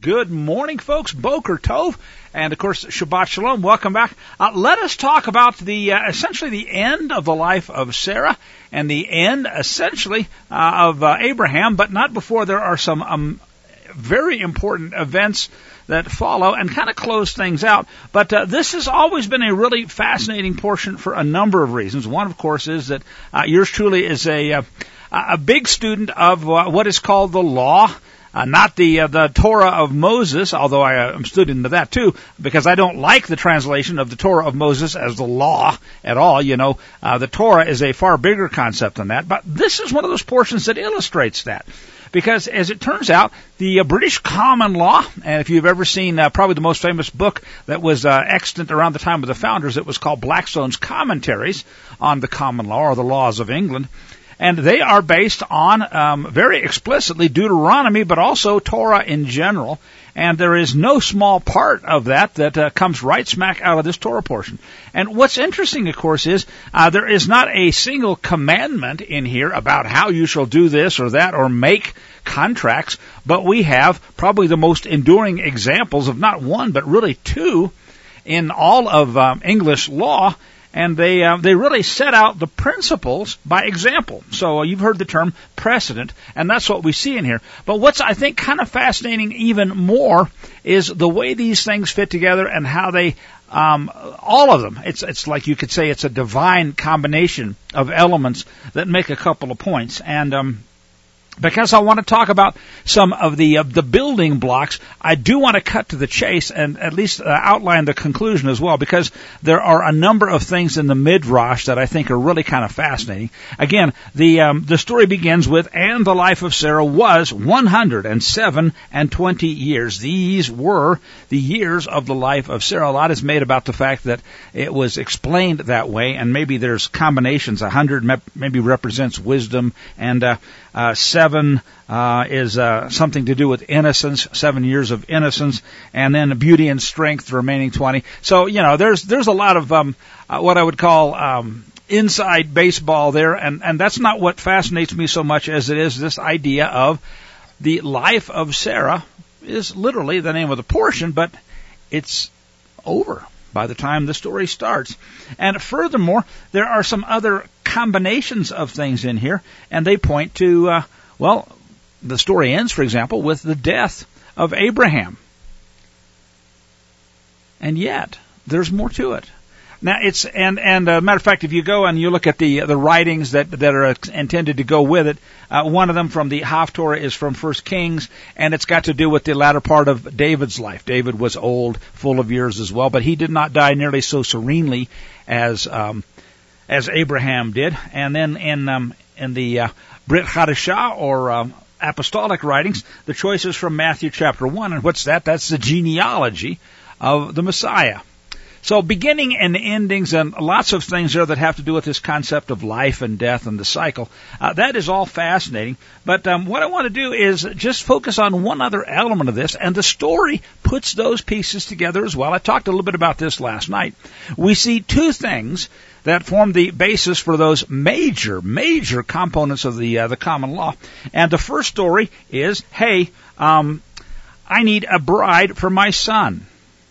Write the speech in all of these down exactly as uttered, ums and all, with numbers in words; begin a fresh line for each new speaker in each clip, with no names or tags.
Good morning, folks. Boker Tov, and of course, Shabbat Shalom. Welcome back. Uh, let us talk about the uh, essentially the end of the life of Sarah and the end, essentially, uh, of uh, Abraham, but not before there are some um, very important events that follow and kind of close things out. But uh, this has always been a really fascinating portion for a number of reasons. One, of course, is that uh, yours truly is a uh, a big student of uh, what is called the law. Uh, not the uh, the Torah of Moses, although I uh, am student of that too, because I don't like the translation of the Torah of Moses as the law at all. You know, uh, the Torah is a far bigger concept than that. But this is one of those portions that illustrates that. Because, as it turns out, the uh, British common law, and if you've ever seen uh, probably the most famous book that was uh, extant around the time of the founders, it was called Blackstone's Commentaries on the Common Law, or the Laws of England. And they are based on, um, very explicitly, Deuteronomy, but also Torah in general. And there is no small part of that that uh, comes right smack out of this Torah portion. And what's interesting, of course, is uh, there is not a single commandment in here about how you shall do this or that or make contracts, but we have probably the most enduring examples of not one, but really two in all of um, English law. And they uh, they really set out the principles by example. So uh, you've heard the term precedent, and that's what we see in here. But what's, I think, kind of fascinating even more is the way these things fit together and how they, um, all of them, it's it's like you could say it's a divine combination of elements that make a couple of points. And um because I want to talk about some of the uh, the building blocks, I do want to cut to the chase and at least uh, outline the conclusion as well, because there are a number of things in the Midrash that I think are really kind of fascinating. Again, the um, the story begins with, and the life of Sarah was one hundred seven and twenty years. These were the years of the life of Sarah. A lot is made about the fact that it was explained that way, and maybe there's combinations. one hundred maybe represents wisdom, and uh, uh, seven uh, is uh, something to do with innocence, seven years of innocence, and then beauty and strength, the remaining twenty. So, you know, there's there's a lot of um, uh, what I would call um, inside baseball there, and, and that's not what fascinates me so much as it is this idea of the life of Sarah is literally the name of the portion, but it's over by the time the story starts. And furthermore, there are some other combinations of things in here, and they point to, uh, well, the story ends, for example, with the death of Abraham. And yet, there's more to it. Now, it's, and, and, uh, matter of fact, if you go and you look at the, the writings that, that are intended to go with it, uh, one of them from the Haftorah is from First Kings, and it's got to do with the latter part of David's life. David was old, full of years as well, but he did not die nearly so serenely as, um, as Abraham did. And then in, um, in the, uh, Brit Hadashah, or, um, apostolic writings, the choice is from Matthew chapter one, and what's that? That's the genealogy of the Messiah. So beginning and endings and lots of things there that have to do with this concept of life and death and the cycle. Uh, that is all fascinating. But um, what I want to do is just focus on one other element of this, and the story puts those pieces together as well. I talked a little bit about this last night. We see two things that form the basis for those major, major components of the uh, the common law. And the first story is, hey, um, I need a bride for my son.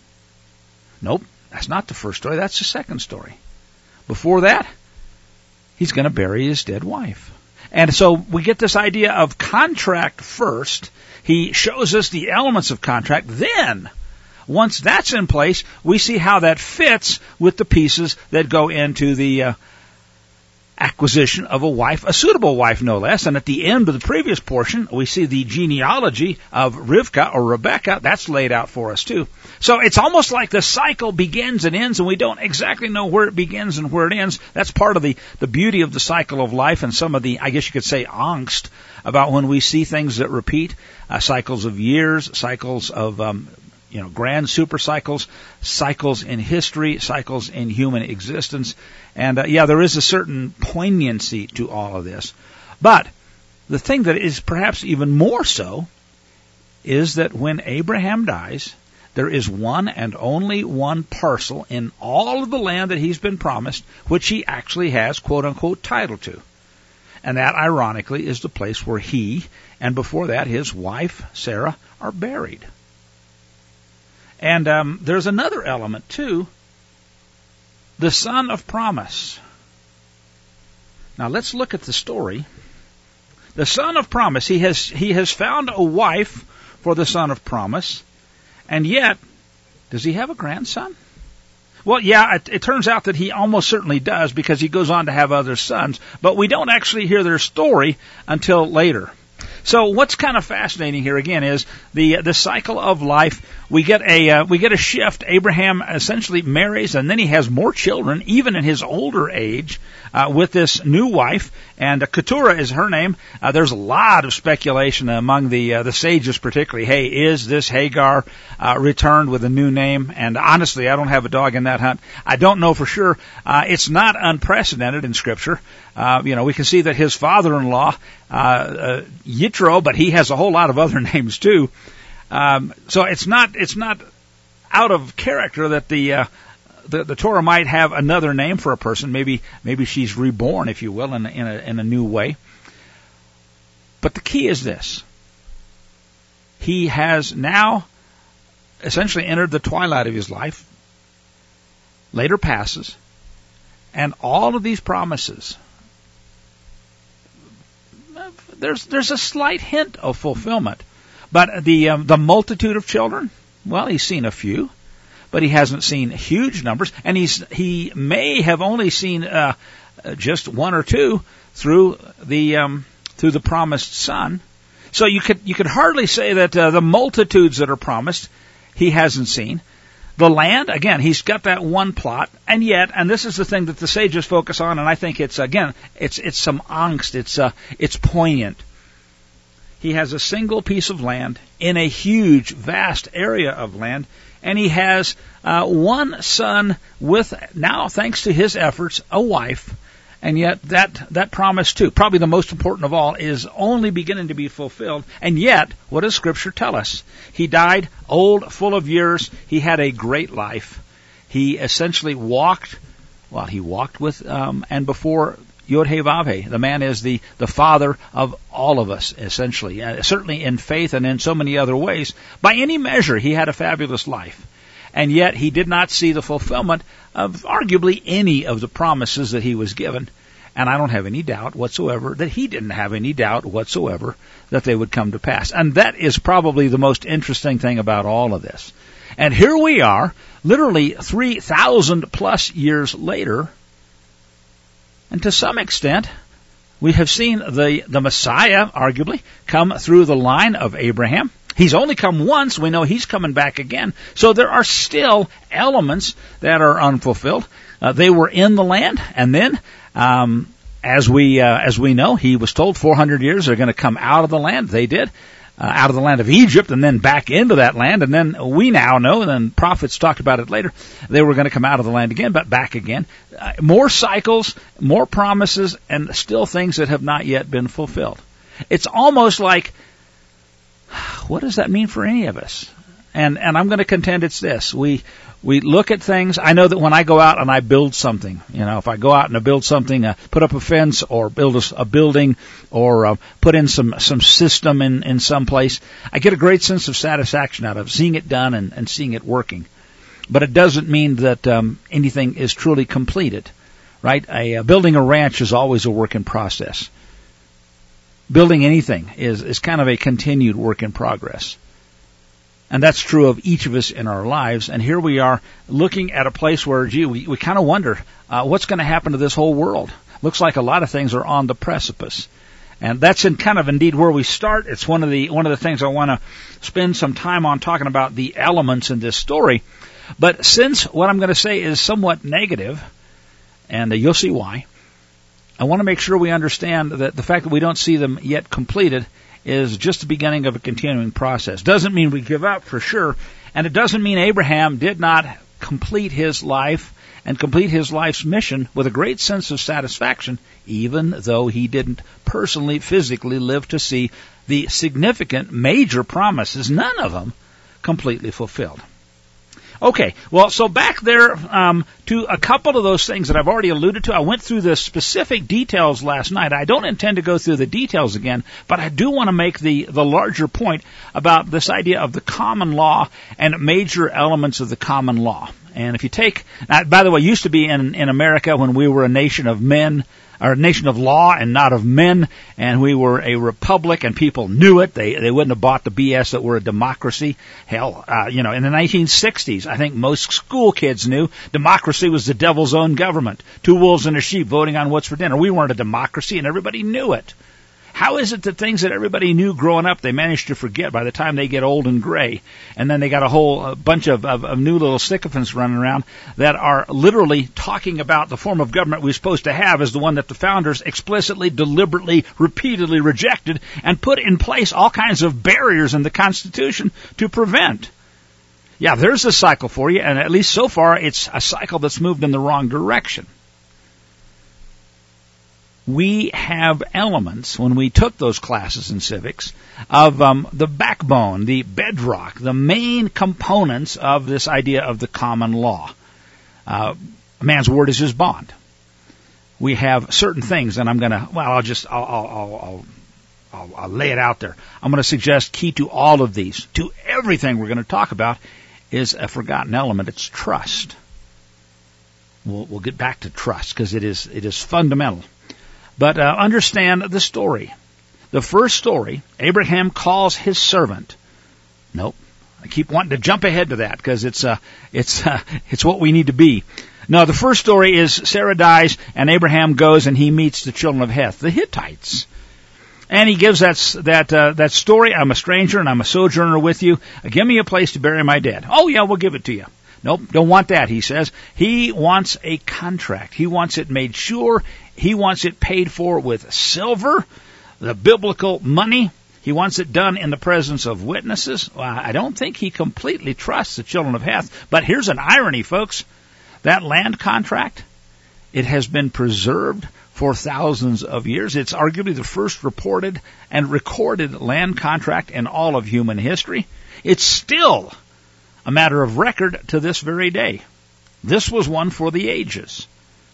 Nope. That's not the first story. That's the second story. Before that, he's going to bury his dead wife. And so we get this idea of contract first. He shows us the elements of contract. Then, once that's in place, we see how that fits with the pieces that go into the uh, acquisition of a wife, a suitable wife, no less. And at the end of the previous portion, we see the genealogy of Rivka or Rebecca. That's laid out for us, too. So it's almost like the cycle begins and ends, and we don't exactly know where it begins and where it ends. That's part of the, the beauty of the cycle of life, and some of the, I guess you could say, angst about when we see things that repeat, uh, cycles of years, cycles of, um, you know, grand super cycles, cycles in history, cycles in human existence. And, uh, yeah, there is a certain poignancy to all of this. But the thing that is perhaps even more so is that when Abraham dies, there is one and only one parcel in all of the land that he's been promised, which he actually has, quote-unquote, title to. And that, ironically, is the place where he, and before that, his wife, Sarah, are buried. And um, there's another element, too, the son of promise. Now, let's look at the story. The son of promise, he has he has found a wife for the son of promise, and yet, does he have a grandson? Well, yeah, it, it turns out that he almost certainly does, because he goes on to have other sons, but we don't actually hear their story until later. So what's kind of fascinating here again is the the cycle of life. We get a uh, we get a shift. Abraham essentially marries, and then he has more children, even in his older age, uh, with this new wife. And uh, Keturah is her name. Uh, there's a lot of speculation among the uh, the sages, particularly. Hey, is this Hagar uh, returned with a new name? And honestly, I don't have a dog in that hunt. I don't know for sure. Uh, it's not unprecedented in Scripture. Uh, you know, we can see that his father-in-law, uh, uh, Yitro, but he has a whole lot of other names too. Um, so it's not it's not out of character that the, uh, the the Torah might have another name for a person. Maybe maybe she's reborn, if you will, in a, in a in a new way. But the key is this: he has now essentially entered the twilight of his life. Later passes, and all of these promises. There's there's a slight hint of fulfillment, but the um, the multitude of children, well, he's seen a few, but he hasn't seen huge numbers, and he's he may have only seen uh, just one or two through the um, through the promised son. So you could you could hardly say that uh, the multitudes that are promised he hasn't seen. The land, again, he's got that one plot, and yet, and this is the thing that the sages focus on, and I think it's, again, it's it's some angst, it's uh, it's poignant. He has a single piece of land in a huge, vast area of land, and he has uh, one son with, now, thanks to his efforts, a wife, and yet that, that promise, too, probably the most important of all, is only beginning to be fulfilled. And yet, what does Scripture tell us? He died old, full of years. He had a great life. He essentially walked, well, he walked with um, and before Yod-Heh-Vav-Heh. The man is the, the father of all of us, essentially, uh, certainly in faith and in so many other ways. By any measure, he had a fabulous life. And yet he did not see the fulfillment of arguably any of the promises that he was given. And I don't have any doubt whatsoever that he didn't have any doubt whatsoever that they would come to pass. And that is probably the most interesting thing about all of this. And here we are, literally three thousand plus years later, and to some extent, we have seen the, the Messiah, arguably, come through the line of Abraham. He's only come once. We know he's coming back again. So there are still elements that are unfulfilled. Uh, they were in the land, and then, um, as we uh, as we know, he was told four hundred years they're going to come out of the land. They did, uh, out of the land of Egypt, and then back into that land. And then we now know, and then prophets talked about it later, they were going to come out of the land again, but back again. Uh, more cycles, more promises, and still things that have not yet been fulfilled. It's almost like, what does that mean for any of us? And and I'm going to contend it's this. We we look at things. I know that when I go out and I build something, you know, if I go out and I build something, uh, put up a fence or build a, a building or uh, put in some, some system in, in some place, I get a great sense of satisfaction out of seeing it done and, and seeing it working. But it doesn't mean that um, anything is truly completed, right? A, uh, building a ranch is always a work in process. Building anything is, is kind of a continued work in progress. And that's true of each of us in our lives. And here we are looking at a place where, gee, we, we kind of wonder, uh, what's going to happen to this whole world? Looks like a lot of things are on the precipice. And that's in kind of indeed where we start. It's one of the, one of the things I want to spend some time on, talking about the elements in this story. But since what I'm going to say is somewhat negative, and uh, you'll see why, I want to make sure we understand that the fact that we don't see them yet completed is just the beginning of a continuing process. Doesn't mean we give up for sure, and it doesn't mean Abraham did not complete his life and complete his life's mission with a great sense of satisfaction, even though he didn't personally, physically live to see the significant major promises, none of them completely fulfilled. Okay, well, so back there um, to a couple of those things that I've already alluded to. I went through the specific details last night. I don't intend to go through the details again, but I do want to make the, the larger point about this idea of the common law and major elements of the common law. And if you take, uh, by the way, it used to be in, in America when we were a nation of men, or a nation of law and not of men, and we were a republic, and people knew it. They they wouldn't have bought the B S that we're a democracy. Hell, uh, you know, in the nineteen sixties, I think most school kids knew democracy was the devil's own government. Two wolves and a sheep voting on what's for dinner. We weren't a democracy, and everybody knew it. How is it that things that everybody knew growing up, they managed to forget by the time they get old and gray? And then they got a whole uh, bunch of, of, of new little sycophants running around that are literally talking about the form of government we're supposed to have as the one that the founders explicitly, deliberately, repeatedly rejected and put in place all kinds of barriers in the Constitution to prevent. Yeah, there's a cycle for you, and at least so far it's a cycle that's moved in the wrong direction. We have elements, when we took those classes in civics, of um, the backbone, the bedrock, the main components of this idea of the common law. Uh, a man's word is his bond. We have certain things, and I'm going to, well, I'll just, I'll, I'll, I'll, I'll, I'll lay it out there. I'm going to suggest key to all of these, to everything we're going to talk about, is a forgotten element. It's trust. We'll, we'll get back to trust, because it is, it is fundamental. But uh, understand the story. The first story, Abraham calls his servant. Nope. I keep wanting to jump ahead to that because it's uh, it's uh, it's what we need to be. No, the first story is Sarah dies and Abraham goes and he meets the children of Heth, the Hittites. And he gives that that uh, that story. I'm a stranger and I'm a sojourner with you. Give me a place to bury my dead. Oh yeah, we'll give it to you. Nope, don't want that, he says. He wants a contract. He wants it made sure. He wants it paid for with silver, the biblical money. He wants it done in the presence of witnesses. Well, I don't think he completely trusts the children of Heth. But here's an irony, folks. That land contract, it has been preserved for thousands of years. It's arguably the first reported and recorded land contract in all of human history. It's still a matter of record to this very day. This was one for the ages.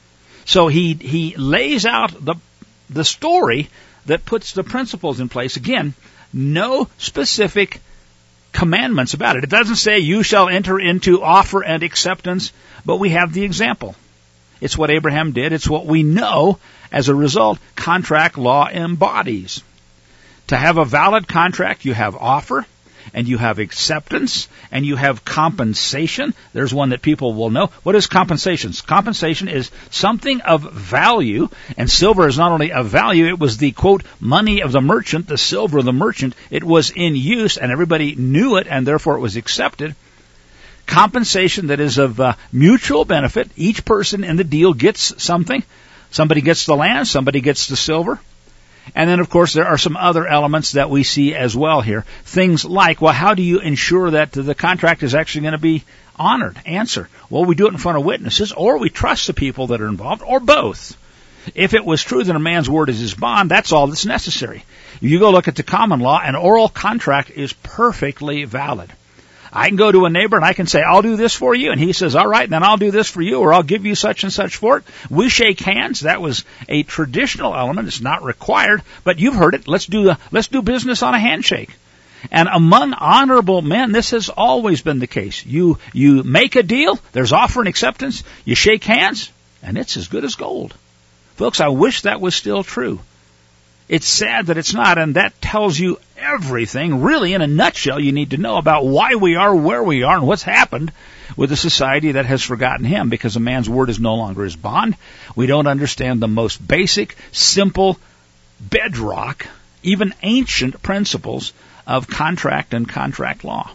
So he he lays out the the story that puts the principles in place. Again, no specific commandments about it. It doesn't say you shall enter into offer and acceptance, but we have the example. It's what Abraham did. It's what we know as a result contract law embodies. To have a valid contract, you have offer, and you have acceptance, and you have compensation. There's one that people will know. What is compensation? Compensation is something of value, and silver is not only of value, it was the, quote, money of the merchant, the silver of the merchant. It was in use, and everybody knew it, and therefore it was accepted. Compensation that is of uh, mutual benefit. Each person in the deal gets something. Somebody gets the land, somebody gets the silver. And then, of course, there are some other elements that we see as well here. Things like, well, how do you ensure that the contract is actually going to be honored? Answer, well, we do it in front of witnesses, or we trust the people that are involved, or both. If it was true that a man's word is his bond, that's all that's necessary. If you go look at the common law, an oral contract is perfectly valid. I can go to a neighbor and I can say, I'll do this for you. And he says, all right, then I'll do this for you, or I'll give you such and such for it. We shake hands. That was a traditional element. It's not required, but you've heard it. Let's do, a, let's do business on a handshake. And among honorable men, this has always been the case. You, you make a deal. There's offer and acceptance. You shake hands and it's as good as gold. Folks, I wish that was still true. It's sad that it's not, and that tells you everything, really, in a nutshell, you need to know about why we are where we are and what's happened with a society that has forgotten him, because a man's word is no longer his bond. We don't understand the most basic, simple, bedrock, even ancient principles of contract and contract law.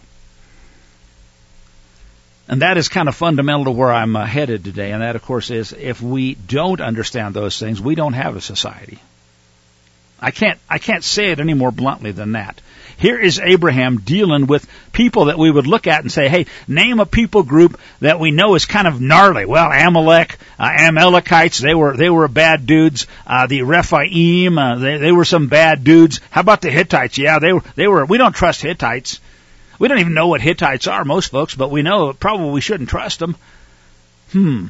And that is kind of fundamental to where I'm uh, headed today, and that, of course, is if we don't understand those things, we don't have a society. I can't, I can't say it any more bluntly than that. Here is Abraham dealing with people that we would look at and say, hey, name a people group that we know is kind of gnarly. Well, Amalek, uh, Amalekites, they were, they were bad dudes. Uh, the Rephaim, uh, they, they were some bad dudes. How about the Hittites? Yeah, they were, they were, we don't trust Hittites. We don't even know what Hittites are, most folks, but we know probably we shouldn't trust them. Hmm.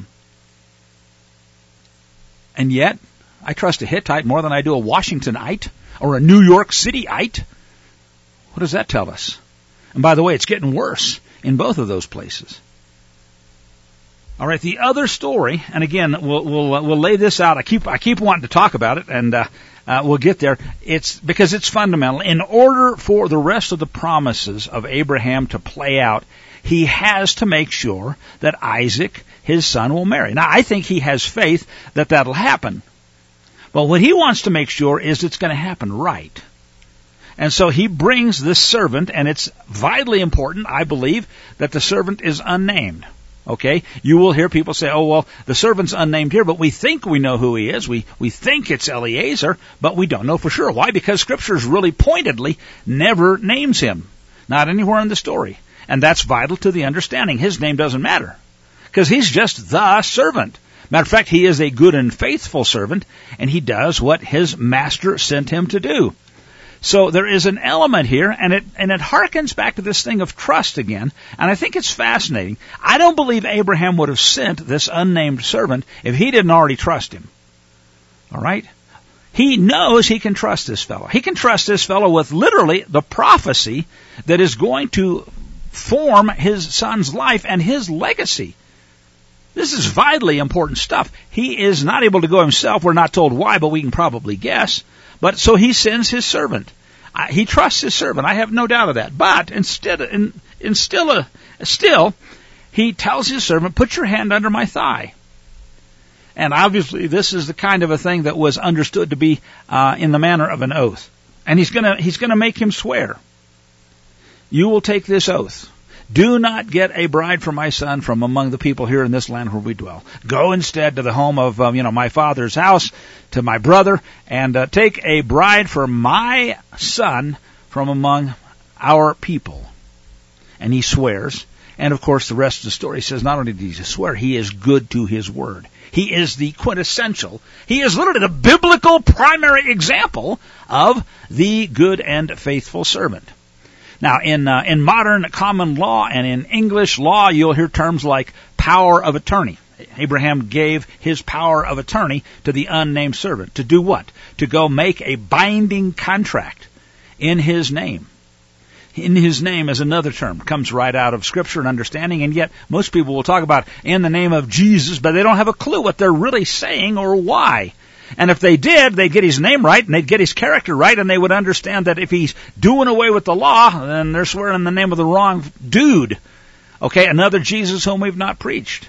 And yet, I trust a Hittite more than I do a Washingtonite or a New York Cityite. What does that tell us? And by the way, it's getting worse in both of those places. All right, the other story, and again, we'll we'll uh, we'll lay this out. I keep I keep wanting to talk about it, and uh, uh, we'll get there. It's because it's fundamental. In order for the rest of the promises of Abraham to play out, he has to make sure that Isaac, his son, will marry. Now, I think he has faith that that'll happen. But what he wants to make sure is it's going to happen right. And so he brings this servant, and it's vitally important, I believe, that the servant is unnamed. Okay? You will hear people say, oh, well, the servant's unnamed here, but we think we know who he is. We, we think it's Eliezer, but we don't know for sure. Why? Because Scripture's really pointedly never names him. Not anywhere in the story. And that's vital to the understanding. His name doesn't matter. Because he's just the servant. Matter of fact, he is a good and faithful servant, and he does what his master sent him to do. So there is an element here, and it and it harkens back to this thing of trust again, and I think it's fascinating. I don't believe Abraham would have sent this unnamed servant if he didn't already trust him. All right? He knows he can trust this fellow. He can trust this fellow with literally the prophecy that is going to form his son's life and his legacy. This is vitally important stuff. He is not able to go himself. We're not told why, but we can probably guess. But so he sends his servant. Uh, he trusts his servant. I have no doubt of that. But instead, in, in still, uh, still, he tells his servant, "Put your hand under my thigh." And obviously, this is the kind of a thing that was understood to be uh, in the manner of an oath. And he's gonna he's gonna make him swear. You will take this oath. Do not get a bride for my son from among the people here in this land where we dwell. Go instead to the home of, um, you know, my father's house, to my brother, and uh, take a bride for my son from among our people. And he swears. And, of course, the rest of the story says not only did he swear, he is good to his word. He is the quintessential, he is literally the biblical primary example of the good and faithful servant. Now, in uh, in modern common law and in English law, you'll hear terms like power of attorney. Abraham gave his power of attorney to the unnamed servant. To do what? To go make a binding contract in his name. In his name is another term. Comes right out of Scripture and understanding, and yet most people will talk about in the name of Jesus, but they don't have a clue what they're really saying or why. And if they did, they'd get his name right, and they'd get his character right, and they would understand that if he's doing away with the law, then they're swearing in the name of the wrong dude. Okay, another Jesus whom we've not preached.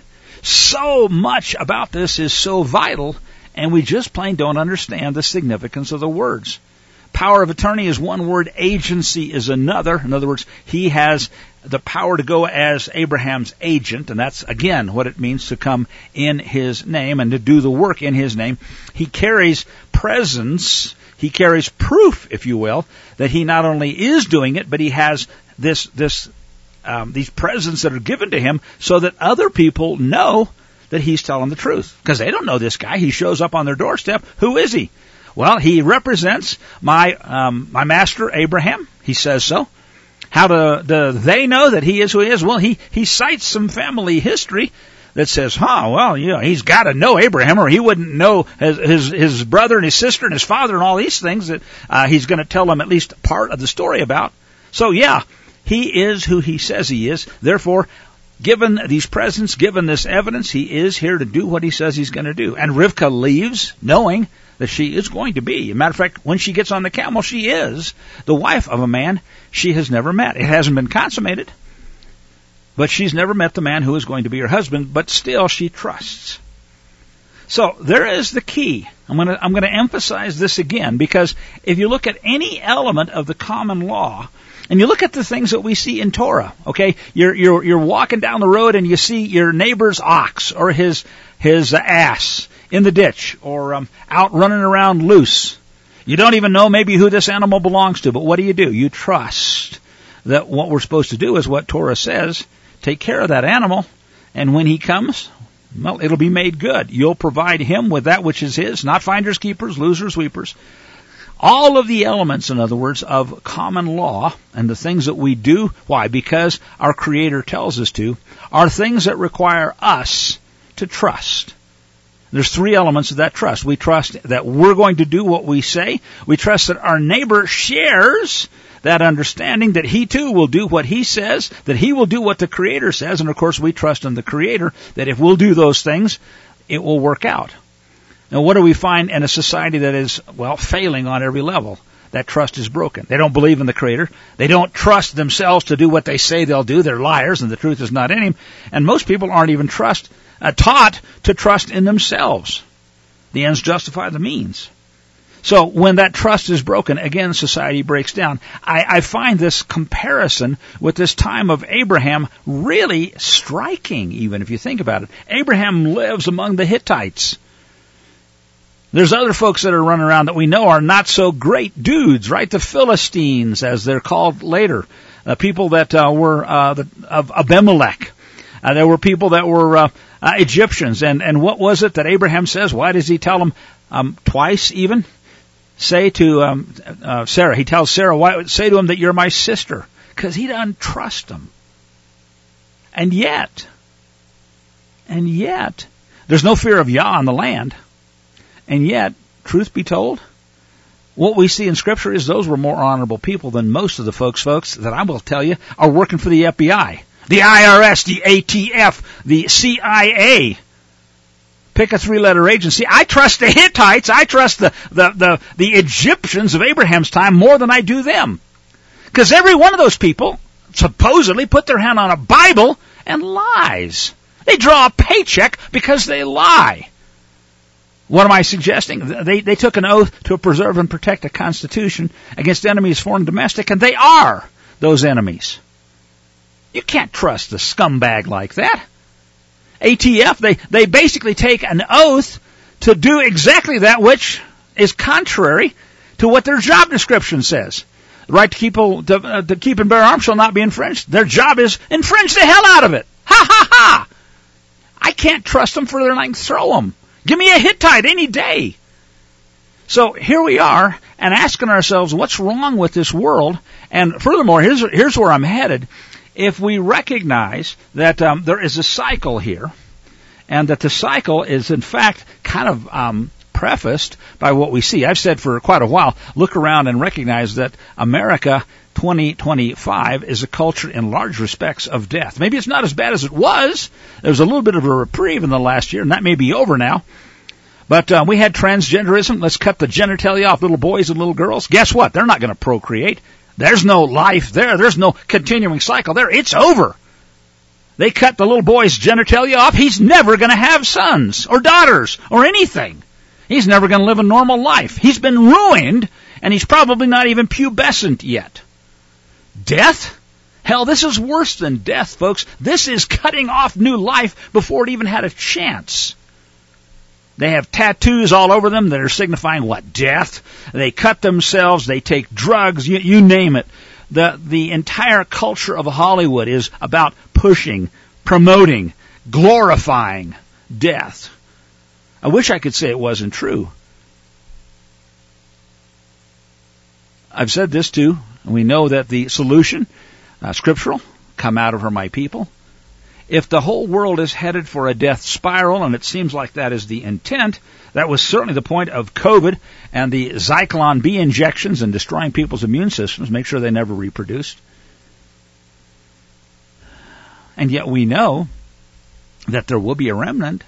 So much about this is so vital, and we just plain don't understand the significance of the words. Power of attorney is one word, agency is another. In other words, he has the power to go as Abraham's agent, and that's, again, what it means to come in his name and to do the work in his name. He carries presence, he carries proof, if you will, that he not only is doing it, but he has this, this, um, these presents that are given to him so that other people know that he's telling the truth. Because they don't know this guy. He shows up on their doorstep. Who is he? Well, he represents my um, my master Abraham. He says so. How do, do they know that he is who he is? Well, he, he cites some family history that says, huh, well, you know, he's got to know Abraham, or he wouldn't know his, his, his brother and his sister and his father and all these things that uh, he's going to tell them at least part of the story about. So, yeah, he is who he says he is. Therefore, given these presents, given this evidence, he is here to do what he says he's going to do. And Rivka leaves knowing that she is going to be. As a matter of fact, when she gets on the camel, she is the wife of a man she has never met. It hasn't been consummated, but she's never met the man who is going to be her husband, but still she trusts. So there is the key. I'm going to I'm going to emphasize this again, because if you look at any element of the common law, and you look at the things that we see in Torah, okay, you're you're you're walking down the road and you see your neighbor's ox or his his uh, ass in the ditch, or um, out running around loose. You don't even know maybe who this animal belongs to, but what do you do? You trust that what we're supposed to do is what Torah says. Take care of that animal, and when he comes, well, it'll be made good. You'll provide him with that which is his, not finders, keepers, losers, weepers. All of the elements, in other words, of common law and the things that we do, why? Because our Creator tells us to, are things that require us to trust. There's three elements of that trust. We trust that we're going to do what we say. We trust that our neighbor shares that understanding, that he too will do what he says, that he will do what the Creator says, and of course we trust in the Creator that if we'll do those things, it will work out. Now what do we find in a society that is, well, failing on every level? That trust is broken. They don't believe in the Creator. They don't trust themselves to do what they say they'll do. They're liars and the truth is not in Him. And most people aren't even trust, uh, taught to trust in themselves. The ends justify the means. So when that trust is broken, again, society breaks down. I, I find this comparison with this time of Abraham really striking, even if you think about it. Abraham lives among the Hittites. There's other folks that are running around that we know are not so great dudes, right? The Philistines, as they're called later. Uh, people that uh, were uh, the, of Abimelech. Uh, there were people that were uh, uh, Egyptians. And, and what was it that Abraham says? Why does he tell them um, twice even? Say to um, uh, Sarah, he tells Sarah, why, say to him that you're my sister. Because he doesn't trust them. And yet, and yet, there's no fear of Yah on the land. And yet, truth be told, what we see in Scripture is those were more honorable people than most of the folks, folks, that I will tell you are working for the F B I, the I R S, the A T F, the C I A. Pick a three-letter agency. I trust the Hittites, I trust the, the, the, the Egyptians of Abraham's time more than I do them. Because every one of those people supposedly put their hand on a Bible and lies. They draw a paycheck because they lie. What am I suggesting? They, they took an oath to preserve and protect the Constitution against enemies, foreign and domestic, and they are those enemies. You can't trust a scumbag like that. A T F, they, they basically take an oath to do exactly that which is contrary to what their job description says. The right to keep, to, uh, to keep and bear arms shall not be infringed. Their job is infringe the hell out of it. Ha ha ha! I can't trust them further than I can throw them. Give me a Hittite any day. So here we are and asking ourselves, what's wrong with this world? And furthermore, here's, here's where I'm headed. If we recognize that um, there is a cycle here, and that the cycle is in fact kind of um, prefaced by what we see. I've said for quite a while, look around and recognize that America twenty twenty-five is a culture in large respects of death. Maybe it's not as bad as it was. There was a little bit of a reprieve in the last year, and that may be over now. But uh, we had transgenderism. Let's cut the genitalia off little boys and little girls. Guess what? They're not going to procreate. There's no life there. There's no continuing cycle there. It's over. They cut the little boy's genitalia off. He's never going to have sons or daughters or anything. He's never going to live a normal life. He's been ruined, and he's probably not even pubescent yet. Death? Hell, this is worse than death, folks. This is cutting off new life before it even had a chance. They have tattoos all over them that are signifying what? Death. They cut themselves. They take drugs. You, you name it. The, the entire culture of Hollywood is about pushing, promoting, glorifying death. I wish I could say it wasn't true. I've said this too, and we know that the solution, uh, scriptural, come out of her, my people. If the whole world is headed for a death spiral, and it seems like that is the intent, that was certainly the point of COVID and the Zyklon B injections and destroying people's immune systems, make sure they never reproduced. And yet we know that there will be a remnant.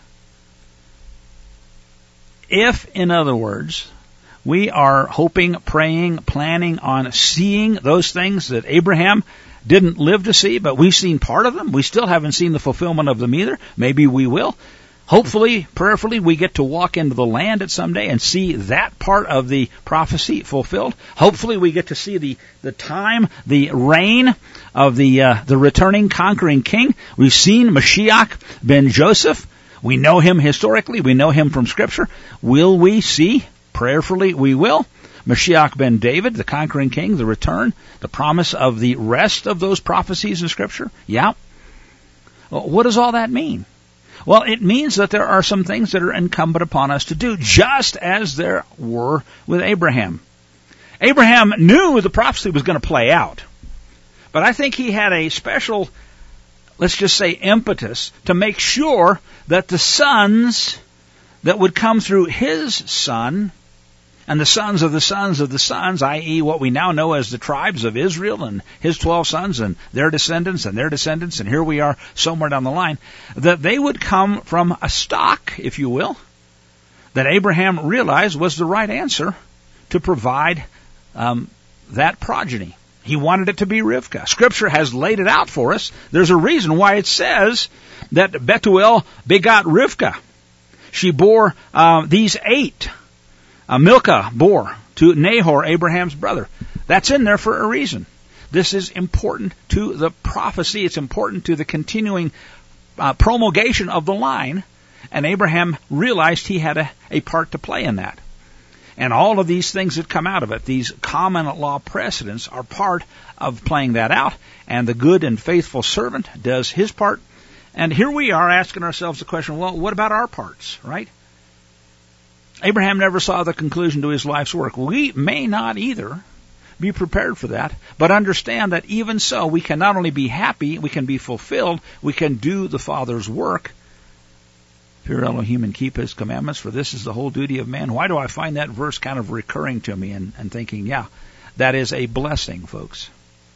If, in other words, we are hoping, praying, planning on seeing those things that Abraham didn't live to see, but we've seen part of them. We still haven't seen the fulfillment of them either. Maybe we will. Hopefully, prayerfully, we get to walk into the land at some day and see that part of the prophecy fulfilled. Hopefully, we get to see the, the time, the reign of the uh, the returning, conquering king. We've seen Mashiach ben Joseph. We know him historically. We know him from Scripture. Will we see? Prayerfully, we will. Mashiach ben David, the conquering king, the return, the promise of the rest of those prophecies in Scripture. Yeah. Well, what does all that mean? Well, it means that there are some things that are incumbent upon us to do, just as there were with Abraham. Abraham knew the prophecy was going to play out. But I think he had a special, let's just say, impetus to make sure that the sons that would come through his son, and the sons of the sons of the sons, that is what we now know as the tribes of Israel and his twelve sons and their descendants and their descendants, and here we are somewhere down the line, that they would come from a stock, if you will, that Abraham realized was the right answer to provide um, that progeny. He wanted it to be Rivkah. Scripture has laid it out for us. There's a reason why it says that Bethuel begot Rivkah. She bore uh, these eight. Uh, Milcah bore to Nahor, Abraham's brother. That's in there for a reason. This is important to the prophecy. It's important to the continuing uh, promulgation of the line. And Abraham realized he had a, a part to play in that. And all of these things that come out of it, these common law precedents, are part of playing that out. And the good and faithful servant does his part. And here we are asking ourselves the question, well, what about our parts, right? Abraham never saw the conclusion to his life's work. We may not either. Be prepared for that. But understand that even so, we can not only be happy, we can be fulfilled, we can do the Father's work. Fear Elohim and keep His commandments, for this is the whole duty of man. Why do I find that verse kind of recurring to me and, and thinking, yeah, that is a blessing, folks.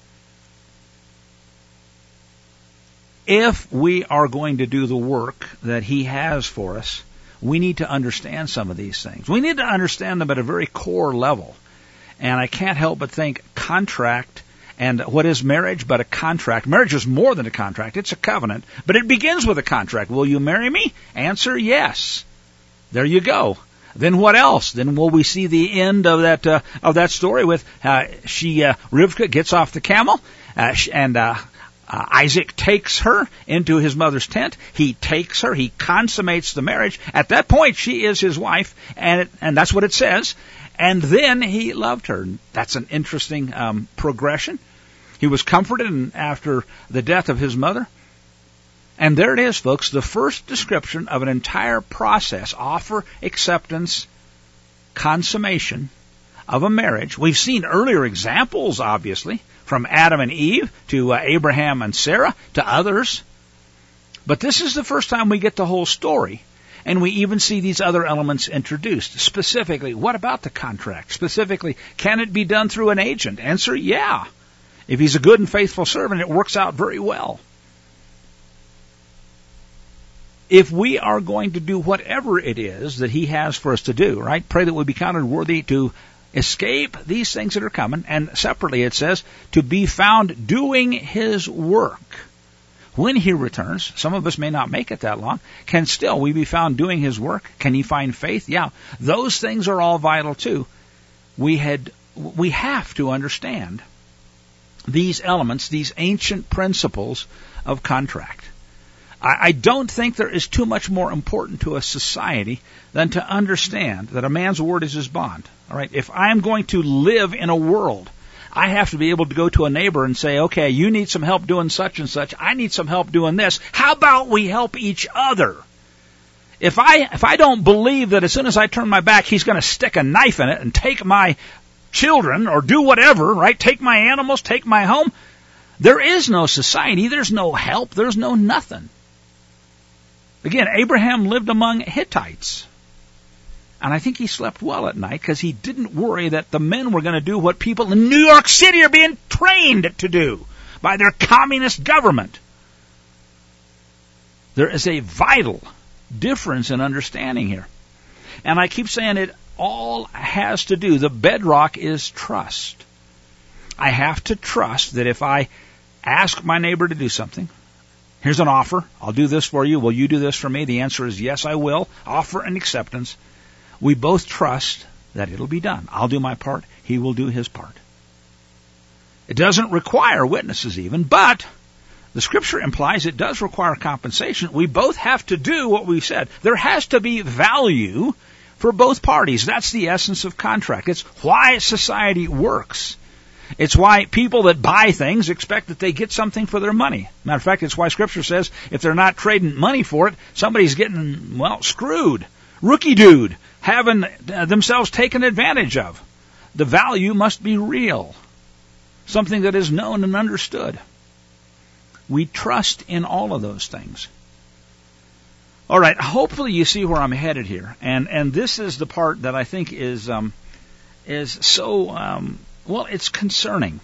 If we are going to do the work that He has for us, we need to understand some of these things. We need to understand them at a very core level. And I can't help but think contract. And what is marriage but a contract? Marriage is more than a contract. It's a covenant. But it begins with a contract. Will you marry me? Answer, yes. There you go. Then what else? Then will we see the end of that uh, of that story with uh, she uh, Rivkah gets off the camel uh, and uh, uh, Isaac takes her into his mother's tent. He takes her. He consummates the marriage. At that point, she is his wife, and it, and that's what it says. And then he loved her. That's an interesting um, progression. He was comforted after the death of his mother. And there it is, folks, the first description of an entire process, offer, acceptance, consummation of a marriage. We've seen earlier examples, obviously, from Adam and Eve to uh, Abraham and Sarah to others. But this is the first time we get the whole story. And we even see these other elements introduced. Specifically, what about the contract? Specifically, can it be done through an agent? Answer, yeah. If he's a good and faithful servant, it works out very well. If we are going to do whatever it is that He has for us to do, right? Pray that we be counted worthy to escape these things that are coming. And separately it says, to be found doing His work. When He returns, some of us may not make it that long, can still we be found doing His work? Can He find faith? Yeah. Those things are all vital too. We had, we have to understand these elements, these ancient principles of contract. I, I don't think there is too much more important to a society than to understand that a man's word is his bond. All right. If I'm going to live in a world, I have to be able to go to a neighbor and say, okay, you need some help doing such and such. I need some help doing this. How about we help each other? If I if I don't believe that as soon as I turn my back, he's going to stick a knife in it and take my children or do whatever, right? Take my animals, take my home. There is no society. There's no help. There's no nothing. Again, Abraham lived among Hittites. And I think he slept well at night because he didn't worry that the men were going to do what people in New York City are being trained to do by their communist government. There is a vital difference in understanding here. And I keep saying it all has to do, the bedrock is trust. I have to trust that if I ask my neighbor to do something, here's an offer, I'll do this for you, will you do this for me? The answer is yes, I will. Offer and acceptance. We both trust that it'll be done. I'll do my part. He will do his part. It doesn't require witnesses even, but the Scripture implies it does require compensation. We both have to do what we said. There has to be value for both parties. That's the essence of contract. It's why society works. It's why people that buy things expect that they get something for their money. Matter of fact, it's why Scripture says if they're not trading money for it, somebody's getting, well, screwed. Rookie dude. Having themselves taken advantage of. the value must be real, something that is known and understood. We trust in all of those things. All right, hopefully you see where I'm headed here, and and this is the part that I think is um, is so um, well, it's concerning.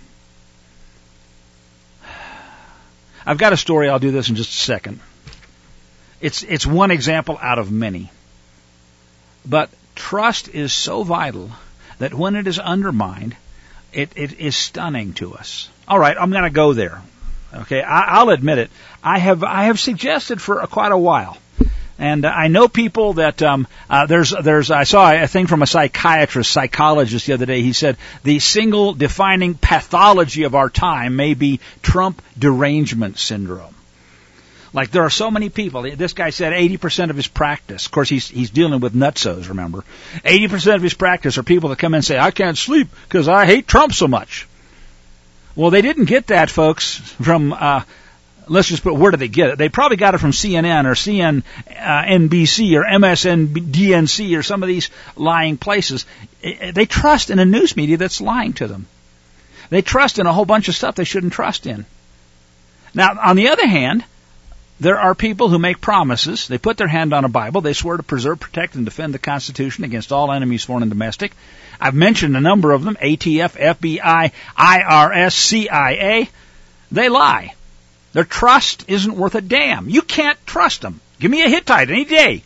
I've got a story. I'll do this in just a second. It's it's one example out of many. But trust is so vital that when it is undermined, it, it is stunning to us. All right, I'm going to go there. Okay, I, I'll admit it. I have I have suggested for quite a while, and I know people that um, uh, there's there's I saw a thing from a psychiatrist, psychologist the other day. He said the single defining pathology of our time may be Trump derangement syndrome. Like there are so many people. This guy said eighty percent of his practice. Of course, he's he's dealing with nutsos. Remember, eighty percent of his practice are people that come in and say, "I can't sleep because I hate Trump so much." Well, they didn't get that, folks, from. Uh, let's just put. Where did they get it? They probably got it from C N N or C N B C or M S N B C or some of these lying places. They trust in a news media that's lying to them. They trust in a whole bunch of stuff they shouldn't trust in. Now, on the other hand, there are people who make promises. They put their hand on a Bible. They swear to preserve, protect, and defend the Constitution against all enemies, foreign and domestic. I've mentioned a number of them, A T F, F B I, I R S, C I A. They lie. Their trust isn't worth a damn. You can't trust them. Give me a Hittite any day.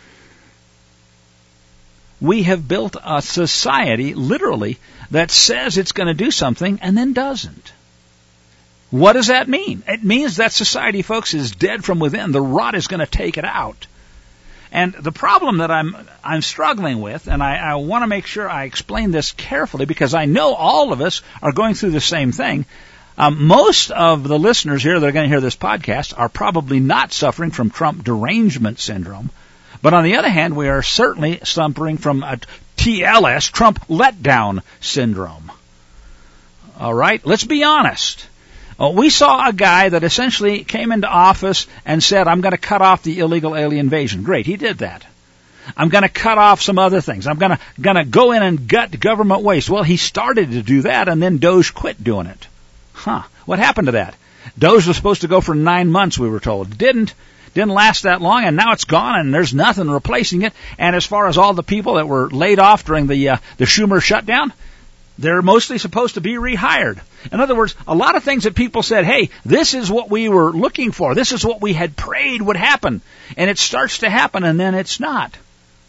We have built a society, literally, that says it's going to do something and then doesn't. What does that mean? It means that society, folks, is dead from within. The rot is going to take it out. And the problem that I'm I'm struggling with, and I, I want to make sure I explain this carefully because I know all of us are going through the same thing. Um, most of the listeners here that are going to hear this podcast are probably not suffering from Trump derangement syndrome. But on the other hand, we are certainly suffering from a T L S, Trump letdown syndrome. All right, let's be honest. Uh, we saw a guy that essentially came into office and said, I'm going to cut off the illegal alien invasion. Great, he did that. I'm going to cut off some other things. I'm going to going to go in and gut government waste. Well, he started to do that, and then Doge quit doing it. Huh. What happened to that? Doge was supposed to go for nine months, we were told. It didn't. Didn't last that long, and now it's gone, and there's nothing replacing it. And as far as all the people that were laid off during the uh, the Schumer shutdown, they're mostly supposed to be rehired. In other words, a lot of things that people said, hey, this is what we were looking for. This is what we had prayed would happen. And it starts to happen, and then it's not.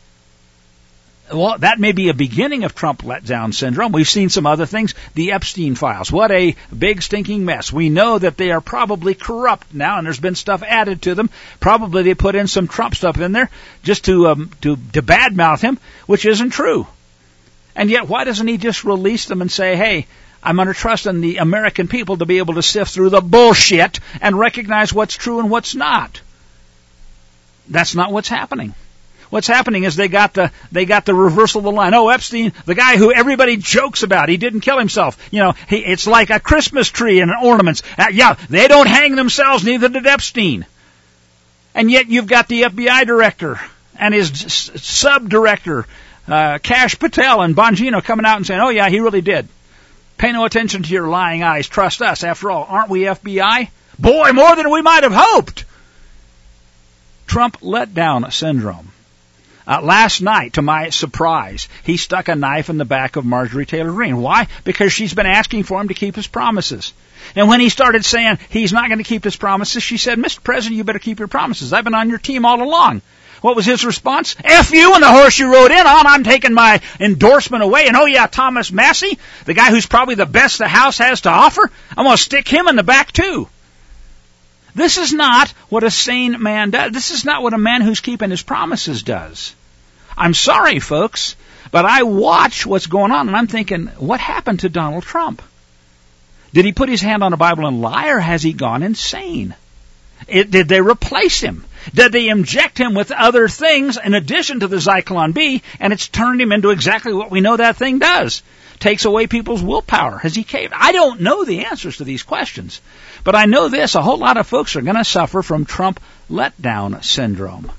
Well, that may be a beginning of Trump letdown syndrome. We've seen some other things. The Epstein files. What a big stinking mess. We know that they are probably corrupt now, and there's been stuff added to them. Probably they put in some Trump stuff in there just to um, to, to badmouth him, which isn't true. And yet, why doesn't he just release them and say, hey, I'm under trust in the American people to be able to sift through the bullshit and recognize what's true and what's not? That's not what's happening. What's happening is they got the they got the reversal of the line. Oh, Epstein, the guy who everybody jokes about, he didn't kill himself. You know, he, it's like a Christmas tree and ornaments. Uh, yeah, they don't hang themselves, neither did Epstein. And yet you've got the F B I director and his sub-director, uh, Kash Patel and Bongino coming out and saying, oh, yeah, he really did. Pay no attention to your lying eyes. Trust us. After all, aren't we F B I? Boy, more than we might have hoped. Trump letdown syndrome. Uh, last night, to my surprise, he stuck a knife in the back of Marjorie Taylor Greene. Why? Because she's been asking for him to keep his promises. And when he started saying he's not going to keep his promises, she said, Mister President, you better keep your promises. I've been on your team all along. What was his response? F you and the horse you rode in on. I'm taking my endorsement away. And oh yeah, Thomas Massie, the guy who's probably the best the House has to offer, I'm going to stick him in the back too. This is not what a sane man does. This is not what a man who's keeping his promises does. I'm sorry, folks, but I watch what's going on, and I'm thinking, what happened to Donald Trump? Did he put his hand on a Bible and lie, or has he gone insane? It, did they replace him? Did they inject him with other things in addition to the Zyklon B, and it's turned him into exactly what we know that thing does? Takes away people's willpower. Has he caved? I don't know the answers to these questions. But I know this, a whole lot of folks are going to suffer from Trump letdown syndrome.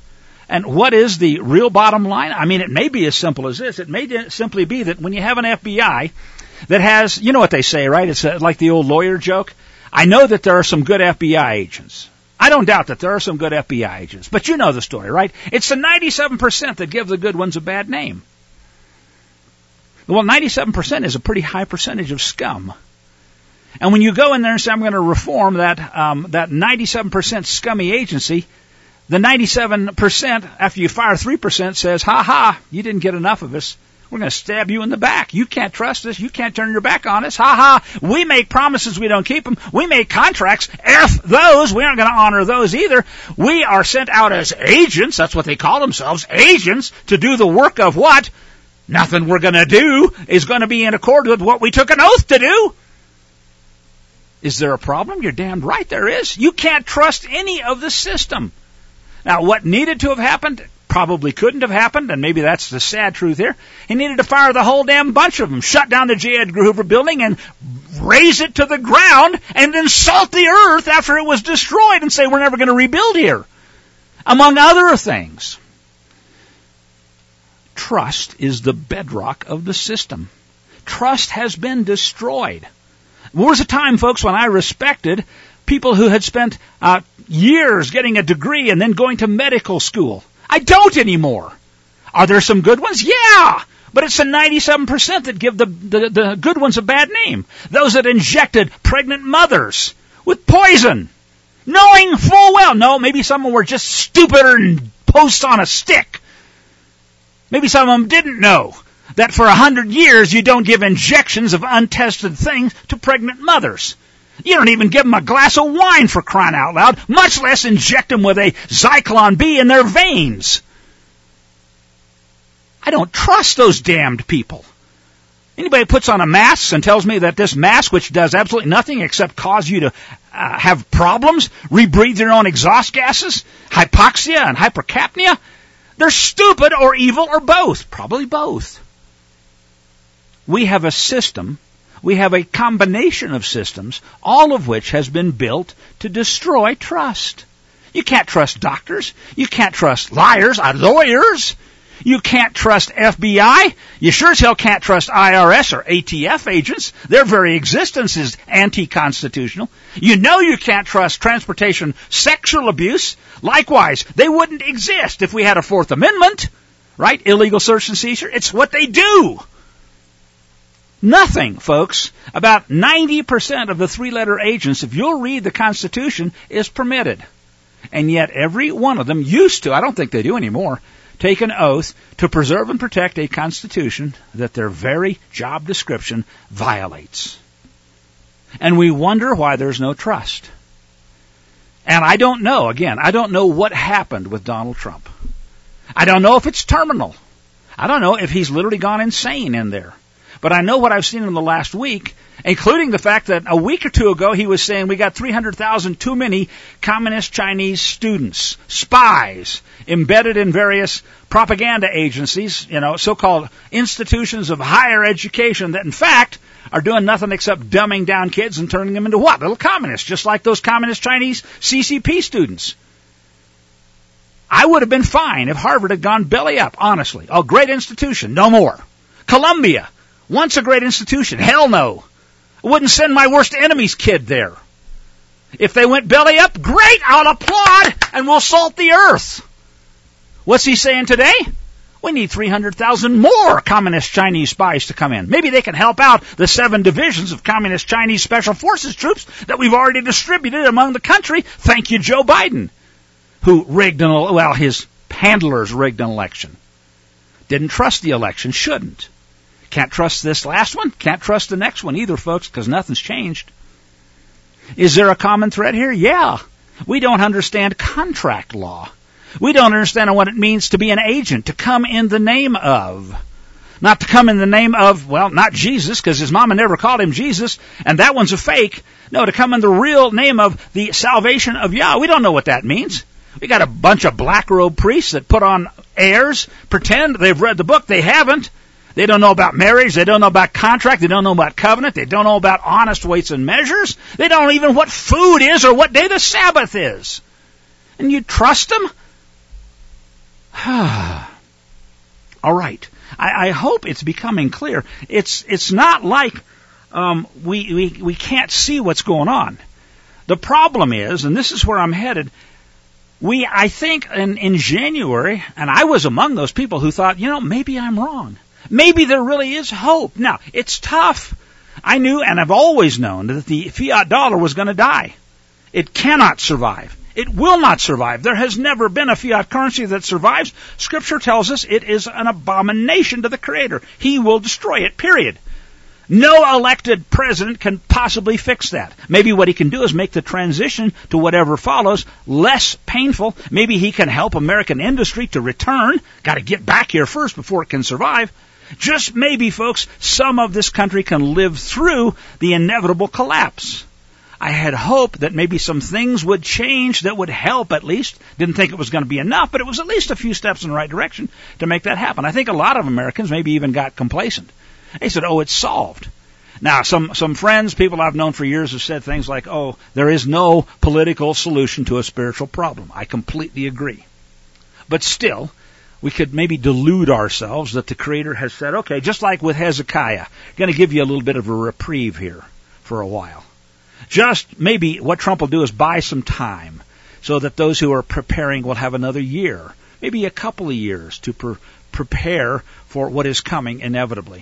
And what is the real bottom line? I mean, it may be as simple as this. It may simply be that when you have an F B I that has, you know what they say, right? It's like the old lawyer joke. I know that there are some good F B I agents. I don't doubt that there are some good F B I agents. But you know the story, right? It's the ninety-seven percent that give the good ones a bad name. Well, ninety-seven percent is a pretty high percentage of scum. And when you go in there and say, I'm going to reform that um, that ninety-seven percent scummy agency, the ninety-seven percent, after you fire three percent, says, ha ha, you didn't get enough of us. We're going to stab you in the back. You can't trust us. You can't turn your back on us. Ha ha. We make promises. We don't keep them. We make contracts. F those. We aren't going to honor those either. We are sent out as agents. That's what they call themselves. Agents to do the work of what? Nothing we're going to do is going to be in accord with what we took an oath to do. Is there a problem? You're damned right there is. You can't trust any of the system. Now, what needed to have happened probably couldn't have happened, and maybe that's the sad truth here. He needed to fire the whole damn bunch of them, shut down the J. Edgar Hoover building and raze it to the ground, and then salt the earth after it was destroyed and say we're never going to rebuild here, among other things. Trust is the bedrock of the system. Trust has been destroyed. There was a time, folks, when I respected people who had spent uh, years getting a degree and then going to medical school. I don't anymore. Are there some good ones? Yeah! But it's the ninety-seven percent that give the, the, the good ones a bad name. Those that injected pregnant mothers with poison, knowing full well, no, maybe some of them were just stupider than posts on a stick. Maybe some of them didn't know that for a hundred years you don't give injections of untested things to pregnant mothers. You don't even give them a glass of wine, for crying out loud, much less inject them with a Zyklon B in their veins. I don't trust those damned people. Anybody puts on a mask and tells me that this mask, which does absolutely nothing except cause you to uh, have problems, rebreathe your own exhaust gases, hypoxia and hypercapnia, they're stupid or evil or both. Probably both. We have a system. We have a combination of systems, all of which has been built to destroy trust. You can't trust doctors. You can't trust liars, uh, lawyers. You can't trust F B I. You sure as hell can't trust I R S or A T F agents. Their very existence is anti-constitutional. You know you can't trust transportation sexual abuse. Likewise, they wouldn't exist if we had a Fourth Amendment, right? Illegal search and seizure. It's what they do. Nothing, folks, about ninety percent of the three-letter agents, if you'll read the Constitution, is permitted. And yet every one of them used to, I don't think they do anymore, take an oath to preserve and protect a Constitution that their very job description violates. And we wonder why there's no trust. And I don't know, again, I don't know what happened with Donald Trump. I don't know if it's terminal. I don't know if he's literally gone insane in there. But I know what I've seen in the last week, including the fact that a week or two ago he was saying we got three hundred thousand too many communist Chinese students, spies, embedded in various propaganda agencies, you know, so-called institutions of higher education that in fact are doing nothing except dumbing down kids and turning them into what? Little communists, just like those communist Chinese C C P students. I would have been fine if Harvard had gone belly up, honestly. A great institution, no more. Columbia. Once a great institution. Hell no. I wouldn't send my worst enemy's kid there. If they went belly up, great, I'll applaud, and we'll salt the earth. What's he saying today? We need three hundred thousand more communist Chinese spies to come in. Maybe they can help out the seven divisions of communist Chinese special forces troops that we've already distributed among the country. Thank you, Joe Biden, who rigged an, well, his handlers rigged an election. Didn't trust the election, shouldn't. Can't trust this last one. Can't trust the next one either, folks, because nothing's changed. Is there a common thread here? Yeah. We don't understand contract law. We don't understand what it means to be an agent, to come in the name of. Not to come in the name of, well, not Jesus, because his mama never called him Jesus, and that one's a fake. No, to come in the real name of the salvation of Yah. We don't know what that means. We got a bunch of black robe priests that put on airs, pretend they've read the book. They haven't. They don't know about marriage. They don't know about contract. They don't know about covenant. They don't know about honest weights and measures. They don't know even what food is or what day the Sabbath is. And you trust them? All right. I, I hope it's becoming clear. It's it's not like um, we, we we can't see what's going on. The problem is, and this is where I'm headed, we I think in, in January, and I was among those people who thought, you know, maybe I'm wrong. Maybe there really is hope. Now, it's tough. I knew, and I've always known, that the fiat dollar was going to die. It cannot survive. It will not survive. There has never been a fiat currency that survives. Scripture tells us it is an abomination to the Creator. He will destroy it, period. No elected president can possibly fix that. Maybe what he can do is make the transition to whatever follows less painful. Maybe he can help American industry to return. Got to get back here first before it can survive. Just maybe, folks, some of this country can live through the inevitable collapse. I had hoped that maybe some things would change that would help at least. Didn't think it was going to be enough, but it was at least a few steps in the right direction to make that happen. I think a lot of Americans maybe even got complacent. They said, oh, it's solved. Now, some, some friends, people I've known for years have said things like, oh, there is no political solution to a spiritual problem. I completely agree. But still, we could maybe delude ourselves that the Creator has said, okay, just like with Hezekiah, going to give you a little bit of a reprieve here for a while. Just maybe what Trump will do is buy some time so that those who are preparing will have another year, maybe a couple of years to pre- prepare for what is coming inevitably.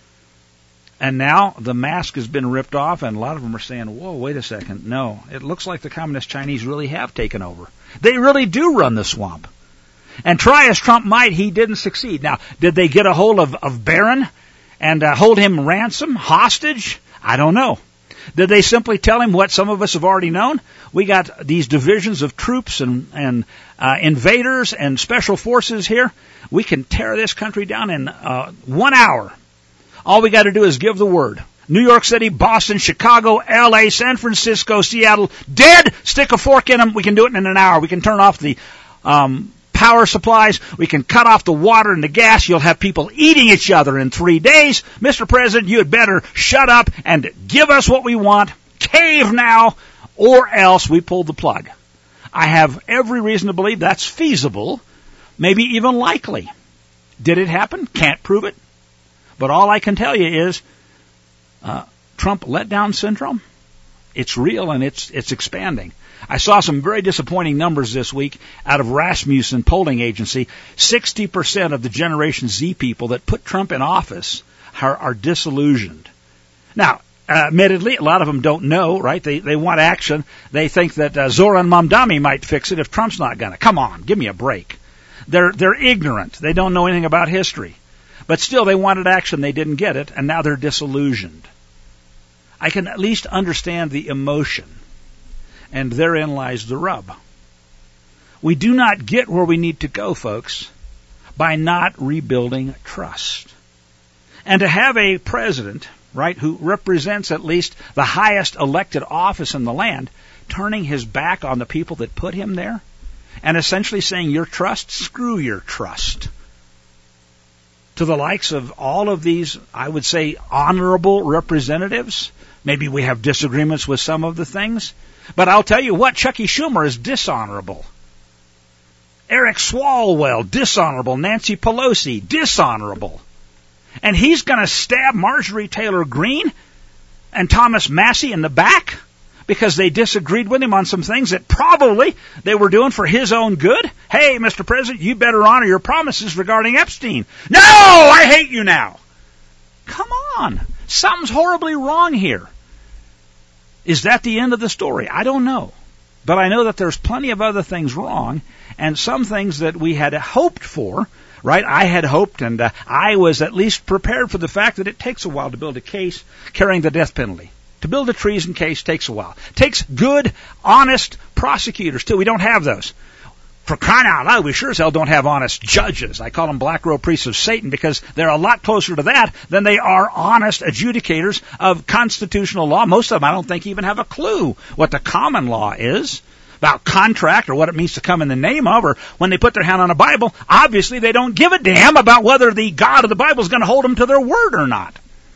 And now the mask has been ripped off, and a lot of them are saying, whoa, wait a second. No, it looks like the Communist Chinese really have taken over. They really do run the swamp. And try as Trump might, he didn't succeed. Now, did they get a hold of, of Barron and uh, hold him ransom, hostage? I don't know. Did they simply tell him what some of us have already known? We got these divisions of troops and, and uh, invaders and special forces here. We can tear this country down in uh, one hour. All we got to do is give the word. New York City, Boston, Chicago, L A, San Francisco, Seattle, dead. Stick a fork in them. We can do it in an hour. We can turn off the um, power supplies. We can cut off the water and the gas. You'll have people eating each other in three days. Mister President, you had better shut up and give us what we want. Cave now, or else we pull the plug. I have every reason to believe that's feasible, maybe even likely. Did it happen? Can't prove it. But all I can tell you is uh, Trump letdown syndrome. It's real and it's it's expanding. I saw some very disappointing numbers this week out of Rasmussen polling agency. sixty percent of the Generation Z people that put Trump in office are, are disillusioned. Now, uh, admittedly, a lot of them don't know, right? They they want action. They think that uh, Zoran Mamdani might fix it if Trump's not going to. Come on, give me a break. They're they're ignorant. They don't know anything about history. But still, they wanted action. They didn't get it, and now they're disillusioned. I can at least understand the emotion, and therein lies the rub. We do not get where we need to go, folks, by not rebuilding trust. And to have a president, right, who represents at least the highest elected office in the land, turning his back on the people that put him there, and essentially saying, your trust, screw your trust. To the likes of all of these, I would say, honorable representatives. Maybe we have disagreements with some of the things. But I'll tell you what, Chucky Schumer is dishonorable. Eric Swalwell, dishonorable. Nancy Pelosi, dishonorable. And he's going to stab Marjorie Taylor Greene and Thomas Massey in the back because they disagreed with him on some things that probably they were doing for his own good. Hey, Mister President, you better honor your promises regarding Epstein. No, I hate you now. Come on. Something's horribly wrong here. Is that the end of the story? I don't know. But I know that there's plenty of other things wrong, and some things that we had hoped for, right? I had hoped, and uh, I was at least prepared for the fact that it takes a while to build a case carrying the death penalty. To build a treason case takes a while. It takes good, honest prosecutors, too. We don't have those. For crying out loud, we sure as hell don't have honest judges. I call them black robe priests of Satan because they're a lot closer to that than they are honest adjudicators of constitutional law. Most of them, I don't think, even have a clue what the common law is about contract or what it means to come in the name of, or when they put their hand on a Bible, obviously they don't give a damn about whether the God of the Bible is going to hold them to their word or not.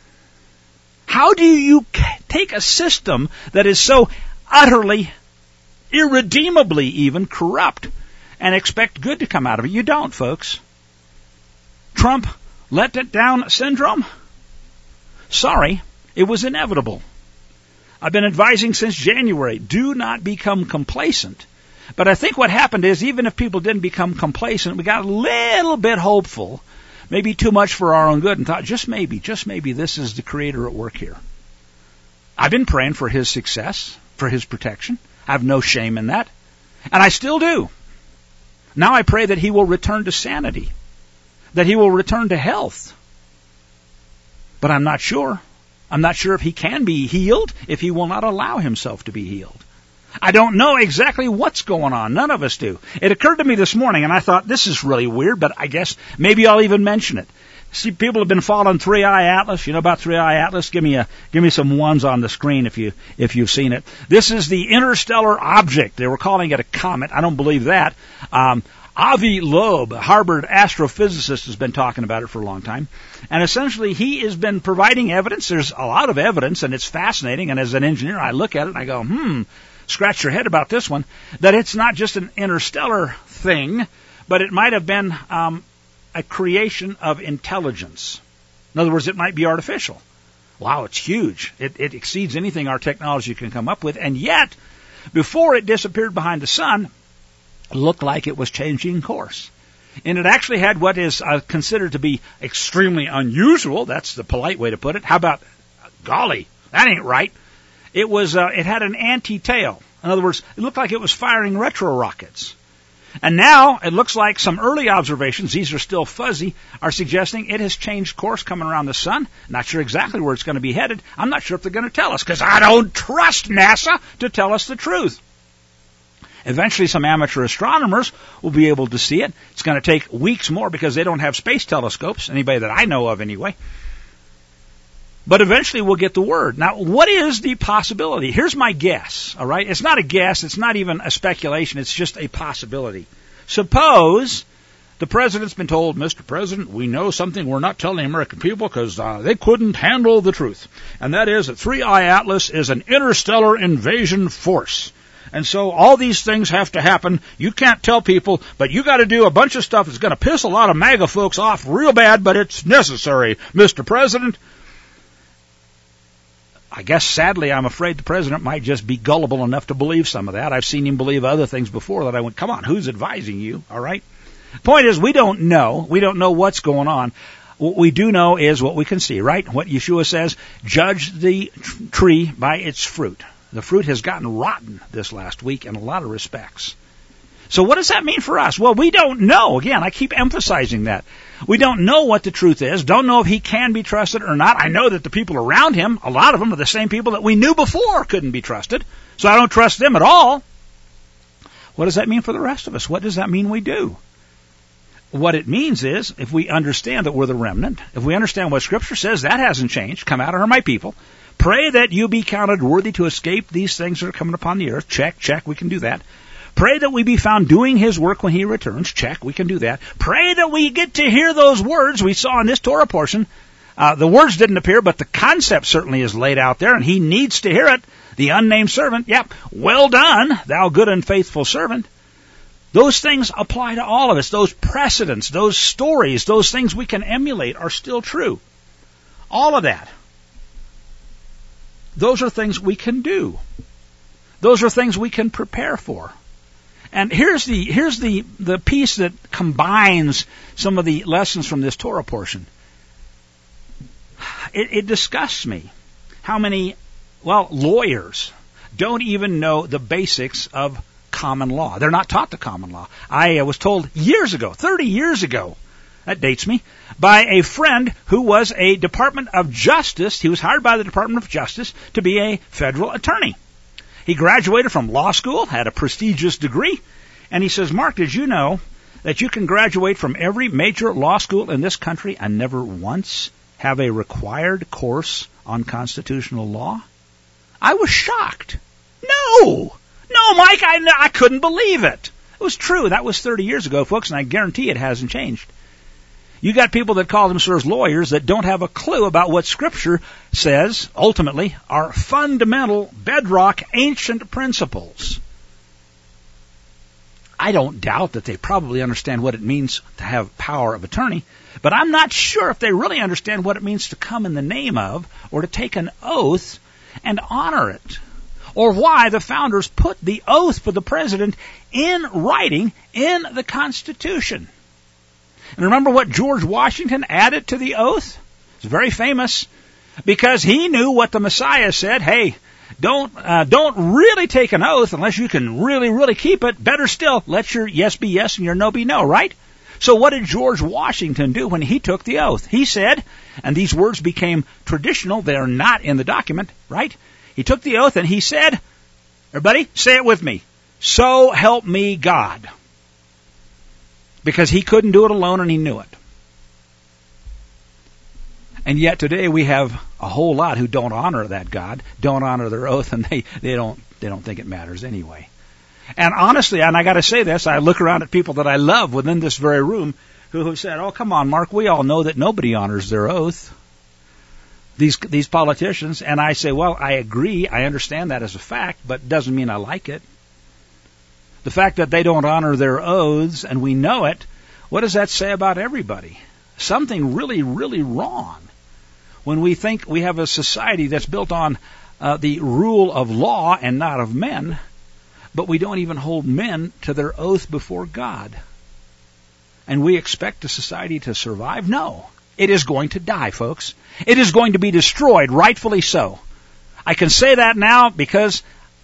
How do you take a system that is so utterly, irredeemably even corrupt, and expect good to come out of it. You don't, folks. Trump let it down syndrome? Sorry, it was inevitable. I've been advising since January, do not become complacent. But I think what happened is, even if people didn't become complacent, we got a little bit hopeful, maybe too much for our own good, and thought, just maybe, just maybe this is the Creator at work here. I've been praying for his success, for his protection. I have no shame in that. And I still do. Now I pray that he will return to sanity, that he will return to health. But I'm not sure. I'm not sure if he can be healed, if he will not allow himself to be healed. I don't know exactly what's going on. None of us do. It occurred to me this morning, and I thought, this is really weird, but I guess maybe I'll even mention it. See, people have been following Three Eye Atlas. You know about Three Eye Atlas? Give me a, give me some ones on the screen if you, if you've seen it. This is the interstellar object. They were calling it a comet. I don't believe that. Um, Avi Loeb, a Harvard astrophysicist, has been talking about it for a long time. And essentially, he has been providing evidence. There's a lot of evidence, and it's fascinating. And as an engineer, I look at it and I go, hmm, scratch your head about this one, that it's not just an interstellar thing, but it might have been um, a creation of intelligence. In other words, it might be artificial. Wow, it's huge. It, it exceeds anything our technology can come up with. And yet, before it disappeared behind the sun, it looked like it was changing course. And it actually had what is uh, considered to be extremely unusual. That's the polite way to put it. How about, golly, that ain't right. It was. Uh, it had an anti-tail. In other words, it looked like it was firing retro rockets. And now it looks like some early observations, these are still fuzzy, are suggesting it has changed course coming around the sun. Not sure exactly where it's going to be headed. I'm not sure if they're going to tell us, because I don't trust NASA to tell us the truth. Eventually, some amateur astronomers will be able to see it. It's going to take weeks more because they don't have space telescopes, anybody that I know of anyway. But eventually we'll get the word. Now, what is the possibility? Here's my guess, all right? It's not a guess. It's not even a speculation. It's just a possibility. Suppose the president's been told, Mister President, we know something we're not telling the American people because uh, they couldn't handle the truth. And that is that Three Eye Atlas is an interstellar invasion force. And so all these things have to happen. You can't tell people, but you got to do a bunch of stuff that's going to piss a lot of MAGA folks off real bad, but it's necessary, Mister President. I guess, sadly, I'm afraid the president might just be gullible enough to believe some of that. I've seen him believe other things before that I went, come on, who's advising you, all right? Point is, we don't know. We don't know what's going on. What we do know is what we can see, right? What Yeshua says, judge the tree by its fruit. The fruit has gotten rotten this last week in a lot of respects. So what does that mean for us? Well, we don't know. Again, I keep emphasizing that. We don't know what the truth is, don't know if he can be trusted or not. I know that the people around him, a lot of them are the same people that we knew before couldn't be trusted, so I don't trust them at all. What does that mean for the rest of us? What does that mean we do? What it means is, if we understand that we're the remnant, if we understand what Scripture says, that hasn't changed. Come out and are my people. Pray that you be counted worthy to escape these things that are coming upon the earth. Check, check, we can do that. Pray that we be found doing his work when he returns. Check, we can do that. Pray that we get to hear those words we saw in this Torah portion. Uh, the words didn't appear, but the concept certainly is laid out there, and he needs to hear it. The unnamed servant, yep, well done, thou good and faithful servant. Those things apply to all of us. Those precedents, those stories, those things we can emulate are still true. All of that. Those are things we can do. Those are things we can prepare for. And here's the here's the, the piece that combines some of the lessons from this Torah portion. It, it disgusts me how many, well, lawyers don't even know the basics of common law. They're not taught the common law. I was told years ago, thirty years ago, that dates me, by a friend who was a Department of Justice. He was hired by the Department of Justice to be a federal attorney. He graduated from law school, had a prestigious degree, and he says, Mark, did you know that you can graduate from every major law school in this country and never once have a required course on constitutional law? I was shocked. No! No, Mike, I, I couldn't believe it. It was true. That was thirty years ago, folks, and I guarantee it hasn't changed. You got people that call themselves lawyers that don't have a clue about what Scripture says, ultimately, are fundamental, bedrock, ancient principles. I don't doubt that they probably understand what it means to have power of attorney, but I'm not sure if they really understand what it means to come in the name of or to take an oath and honor it, or why the founders put the oath for the president in writing in the Constitution. And remember what George Washington added to the oath? It's very famous because he knew what the Messiah said. Hey, don't uh, don't really take an oath unless you can really, really keep it. Better still, let your yes be yes and your no be no, right? So what did George Washington do when he took the oath? He said, and these words became traditional, they are not in the document, right? He took the oath and he said, everybody, say it with me, so help me God. Because he couldn't do it alone and he knew it. And yet today we have a whole lot who don't honor that God, don't honor their oath, and they, they don't they don't think it matters anyway. And honestly, and I got to say this, I look around at people that I love within this very room who have said, oh, come on, Mark, we all know that nobody honors their oath. These these politicians, and I say, well, I agree, I understand that as a fact, but it doesn't mean I like it. The fact that they don't honor their oaths, and we know it, what does that say about everybody? Something really, really wrong when we think we have a society that's built on uh, the rule of law and not of men, but we don't even hold men to their oath before God. And we expect a society to survive? No. It is going to die, folks. It is going to be destroyed, rightfully so. I can say that now because,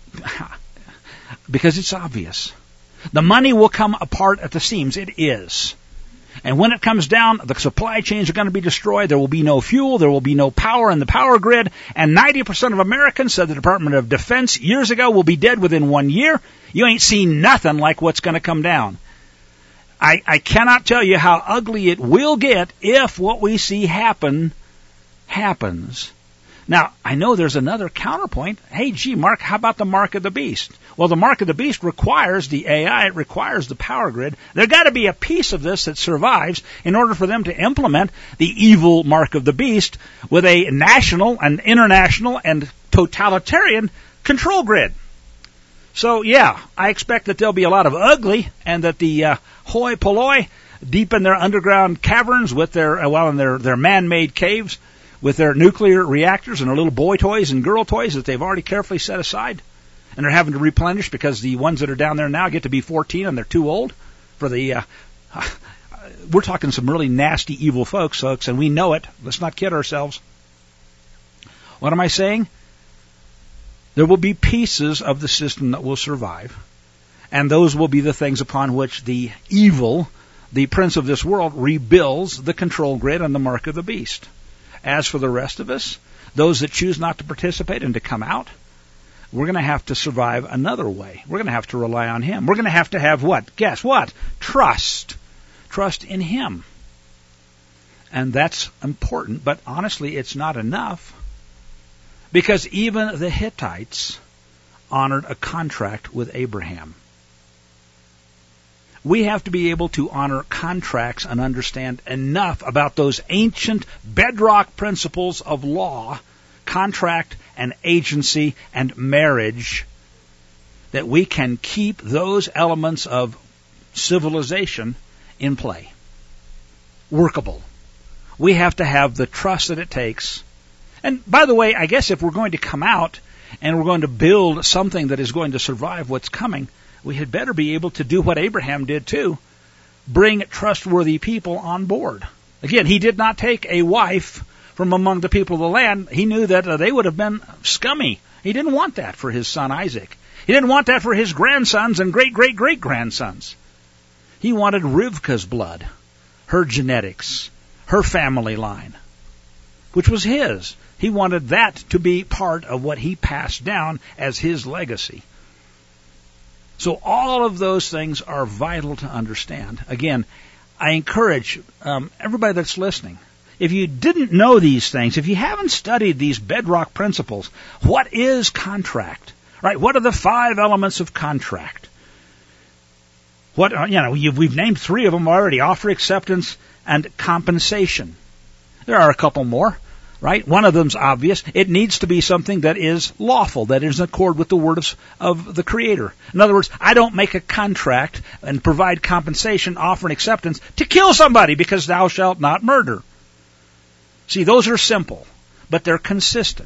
because it's obvious. The money will come apart at the seams. It is. And when it comes down, the supply chains are going to be destroyed. There will be no fuel. There will be no power in the power grid. And ninety percent of Americans, said the Department of Defense years ago, will be dead within one year. You ain't seen nothing like what's going to come down. I, I cannot tell you how ugly it will get if what we see happen happens. Now, I know there's another counterpoint. Hey, gee, Mark, how about the mark of the beast? Well, the mark of the beast requires the A I. It requires the power grid. There's got to be a piece of this that survives in order for them to implement the evil mark of the beast with a national and international and totalitarian control grid. So, yeah, I expect that there'll be a lot of ugly and that the uh, hoi polloi deep in their underground caverns with their, uh, well, in their, their man-made caves with their nuclear reactors and their little boy toys and girl toys that they've already carefully set aside. And they're having to replenish because the ones that are down there now get to be fourteen and they're too old for the, uh, we're talking some really nasty, evil folks, folks, and we know it. Let's not kid ourselves. What am I saying? There will be pieces of the system that will survive, and those will be the things upon which the evil, the prince of this world, rebuilds the control grid and the mark of the beast. As for the rest of us, those that choose not to participate and to come out, we're going to have to survive another way. We're going to have to rely on Him. We're going to have to have what? Guess what? Trust. Trust in Him. And that's important, but honestly, it's not enough. Because even the Hittites honored a contract with Abraham. We have to be able to honor contracts and understand enough about those ancient bedrock principles of law, contract and agency and marriage, that we can keep those elements of civilization in play, workable. We have to have the trust that it takes. And by the way, I guess if we're going to come out and we're going to build something that is going to survive what's coming, we had better be able to do what Abraham did too, bring trustworthy people on board. Again, he did not take a wife from among the people of the land. He knew that uh, they would have been scummy. He didn't want that for his son Isaac. He didn't want that for his grandsons and great-great-great-grandsons. He wanted Rivka's blood, her genetics, her family line, which was his. He wanted that to be part of what he passed down as his legacy. So all of those things are vital to understand. Again, I encourage um, everybody that's listening, if you didn't know these things, if you haven't studied these bedrock principles, what is contract? Right? What are the five elements of contract? What are, you know, you've, we've named three of them already: offer, acceptance, and compensation. There are a couple more. right? One of them's obvious. It needs to be something that is lawful, that is in accord with the word of, of the Creator. In other words, I don't make a contract and provide compensation, offer, and acceptance to kill somebody because thou shalt not murder. See, those are simple, but they're consistent.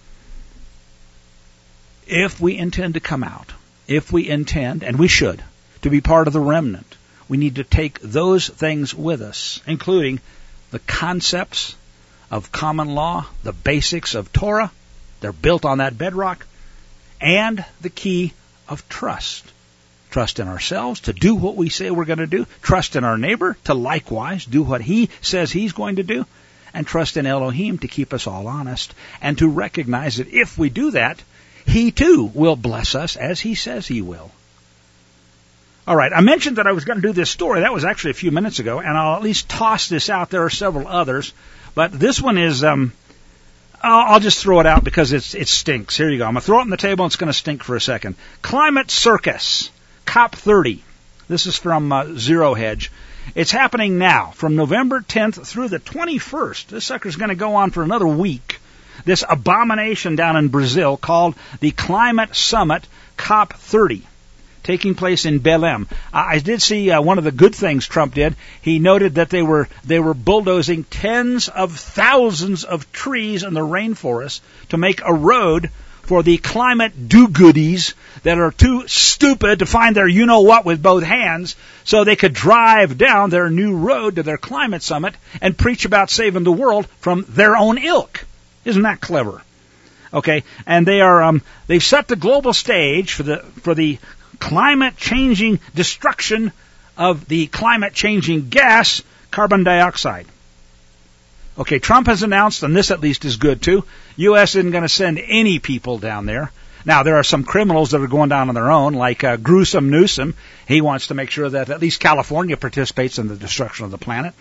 If we intend to come out, if we intend, and we should, to be part of the remnant, we need to take those things with us, including the concepts of common law, the basics of Torah, they're built on that bedrock, and the key of trust. Trust in ourselves to do what we say we're going to do, trust in our neighbor to likewise do what he says he's going to do, and trust in Elohim to keep us all honest, and to recognize that if we do that, he too will bless us as he says he will. All right, I mentioned that I was going to do this story. That was actually a few minutes ago, and I'll at least toss this out. There are several others, but this one is, um, I'll, I'll just throw it out because it's, it stinks. Here you go. I'm going to throw it on the table, and it's going to stink for a second. Climate Circus, COP thirty. This is from uh, Zero Hedge. It's happening now, from November tenth through the twenty-first. This sucker's going to go on for another week. This abomination down in Brazil called the Climate Summit COP thirty. Taking place in Belém. I did see uh, one of the good things Trump did. He noted that they were they were bulldozing tens of thousands of trees in the rainforest to make a road for the climate do-goodies that are too stupid to find their you-know-what with both hands, so they could drive down their new road to their climate summit and preach about saving the world from their own ilk. Isn't that clever? Okay, and they are um, they've set the global stage for the for the climate-changing destruction of the climate-changing gas, carbon dioxide. Okay, Trump has announced, and this at least is good too, U S isn't going to send any people down there. Now, there are some criminals that are going down on their own, like uh, Gruesome Newsom. He wants to make sure that at least California participates in the destruction of the planet.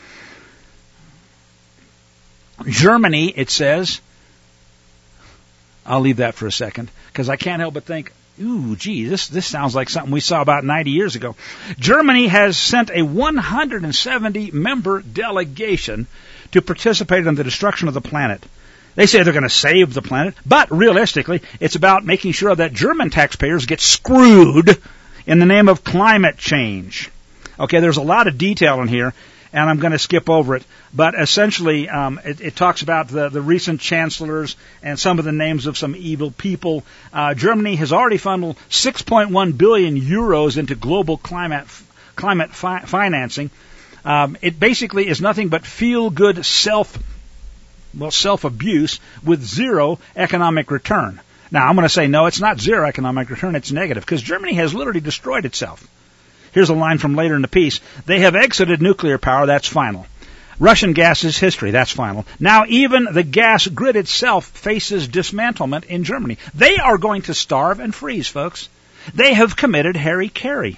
Germany, it says, I'll leave that for a second, because I can't help but think, ooh, gee, this, this sounds like something we saw about ninety years ago. Germany has sent a one hundred seventy member delegation to participate in the destruction of the planet. They say they're going to save the planet, but realistically, it's about making sure that German taxpayers get screwed in the name of climate change. Okay, there's a lot of detail in here, and I'm going to skip over it. But essentially, um, it, it talks about the, the recent chancellors and some of the names of some evil people. Uh, Germany has already funneled six point one billion euros into global climate climate fi- financing. Um, it basically is nothing but feel-good self, well, self-abuse with zero economic return. Now, I'm going to say, no, it's not zero economic return, it's negative, because Germany has literally destroyed itself. Here's a line from later in the piece. They have exited nuclear power, that's final. Russian gas is history, that's final. Now even the gas grid itself faces dismantlement in Germany. They are going to starve and freeze, folks. They have committed hara-kiri.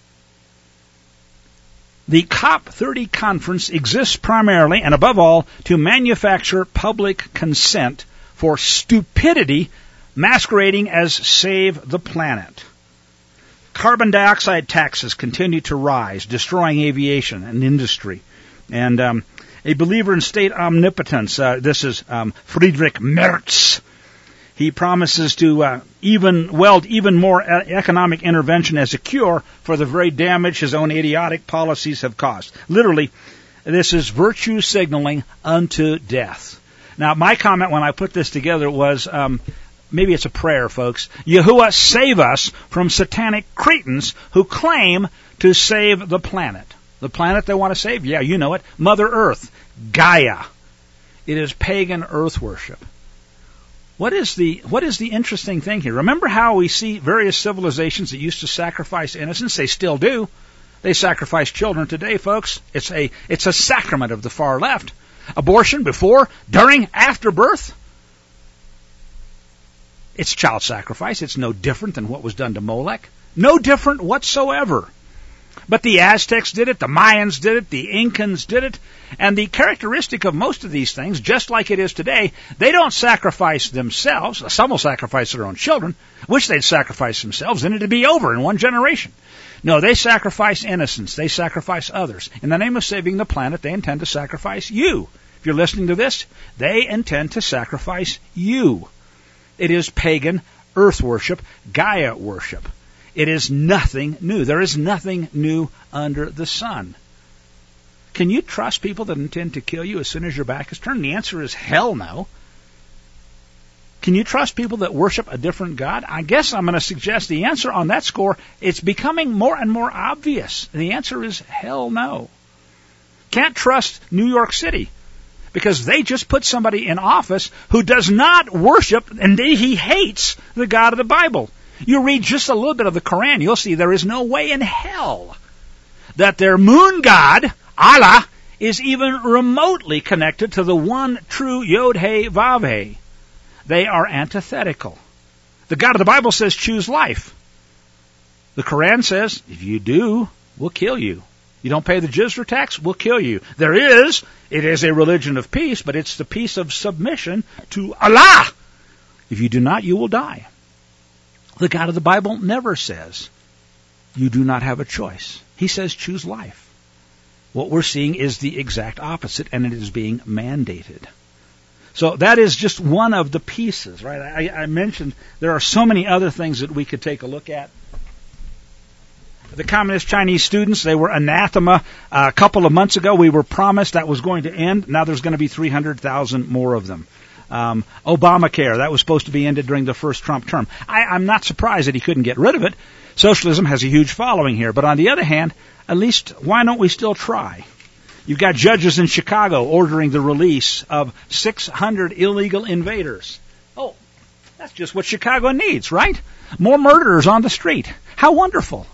The COP thirty conference exists primarily and above all to manufacture public consent for stupidity masquerading as save the planet. Carbon dioxide taxes continue to rise, destroying aviation and industry. And um, a believer in state omnipotence, uh, this is um, Friedrich Merz. He promises to uh, even weld even more economic intervention as a cure for the very damage his own idiotic policies have caused. Literally, this is virtue signaling unto death. Now, my comment when I put this together was, um, maybe it's a prayer, folks. Yahuwah, save us from satanic cretins who claim to save the planet. The planet they want to save? Yeah, you know it. Mother Earth. Gaia. It is pagan earth worship. What is the what is the interesting thing here? Remember how we see various civilizations that used to sacrifice innocents? They still do. They sacrifice children today, folks. It's a it's a sacrament of the far left. Abortion before, during, after birth. It's child sacrifice. It's no different than what was done to Molech. No different whatsoever. But the Aztecs did it, the Mayans did it, the Incans did it, and the characteristic of most of these things, just like it is today, they don't sacrifice themselves. Some will sacrifice their own children, wish they'd sacrifice themselves, and it'd be over in one generation. No, they sacrifice innocents. They sacrifice others. In the name of saving the planet, they intend to sacrifice you. if you're listening to this, they intend to sacrifice you. It is pagan earth worship, Gaia worship. It is nothing new. There is nothing new under the sun. Can you trust people that intend to kill you as soon as your back is turned? The answer is hell no. Can you trust people that worship a different God? I guess I'm going to suggest the answer on that score, it's becoming more and more obvious. The answer is hell no. Can't trust New York City because they just put somebody in office who does not worship, and he hates the God of the Bible. You read just a little bit of the Quran, you'll see there is no way in hell that their moon god, Allah, is even remotely connected to the one true Yod-He-Vav-He. They are antithetical. The God of the Bible says, choose life. The Quran says, if you do, we'll kill you. You don't pay the jizya tax, we'll kill you. There is, it is a religion of peace, but it's the peace of submission to Allah. If you do not, you will die. The God of the Bible never says, you do not have a choice. He says, choose life. What we're seeing is the exact opposite, and it is being mandated. So that is just one of the pieces, right? I, I mentioned there are so many other things that we could take a look at. The communist Chinese students, they were anathema uh, a couple of months ago. We were promised that was going to end. Now there's going to be three hundred thousand more of them. Um, Obamacare, that was supposed to be ended during the first Trump term. I, I'm not surprised that he couldn't get rid of it. Socialism has a huge following here. But on the other hand, at least why don't we still try? You've got judges in Chicago ordering the release of six hundred illegal invaders. Oh, that's just what Chicago needs, right? More murderers on the street. How wonderful.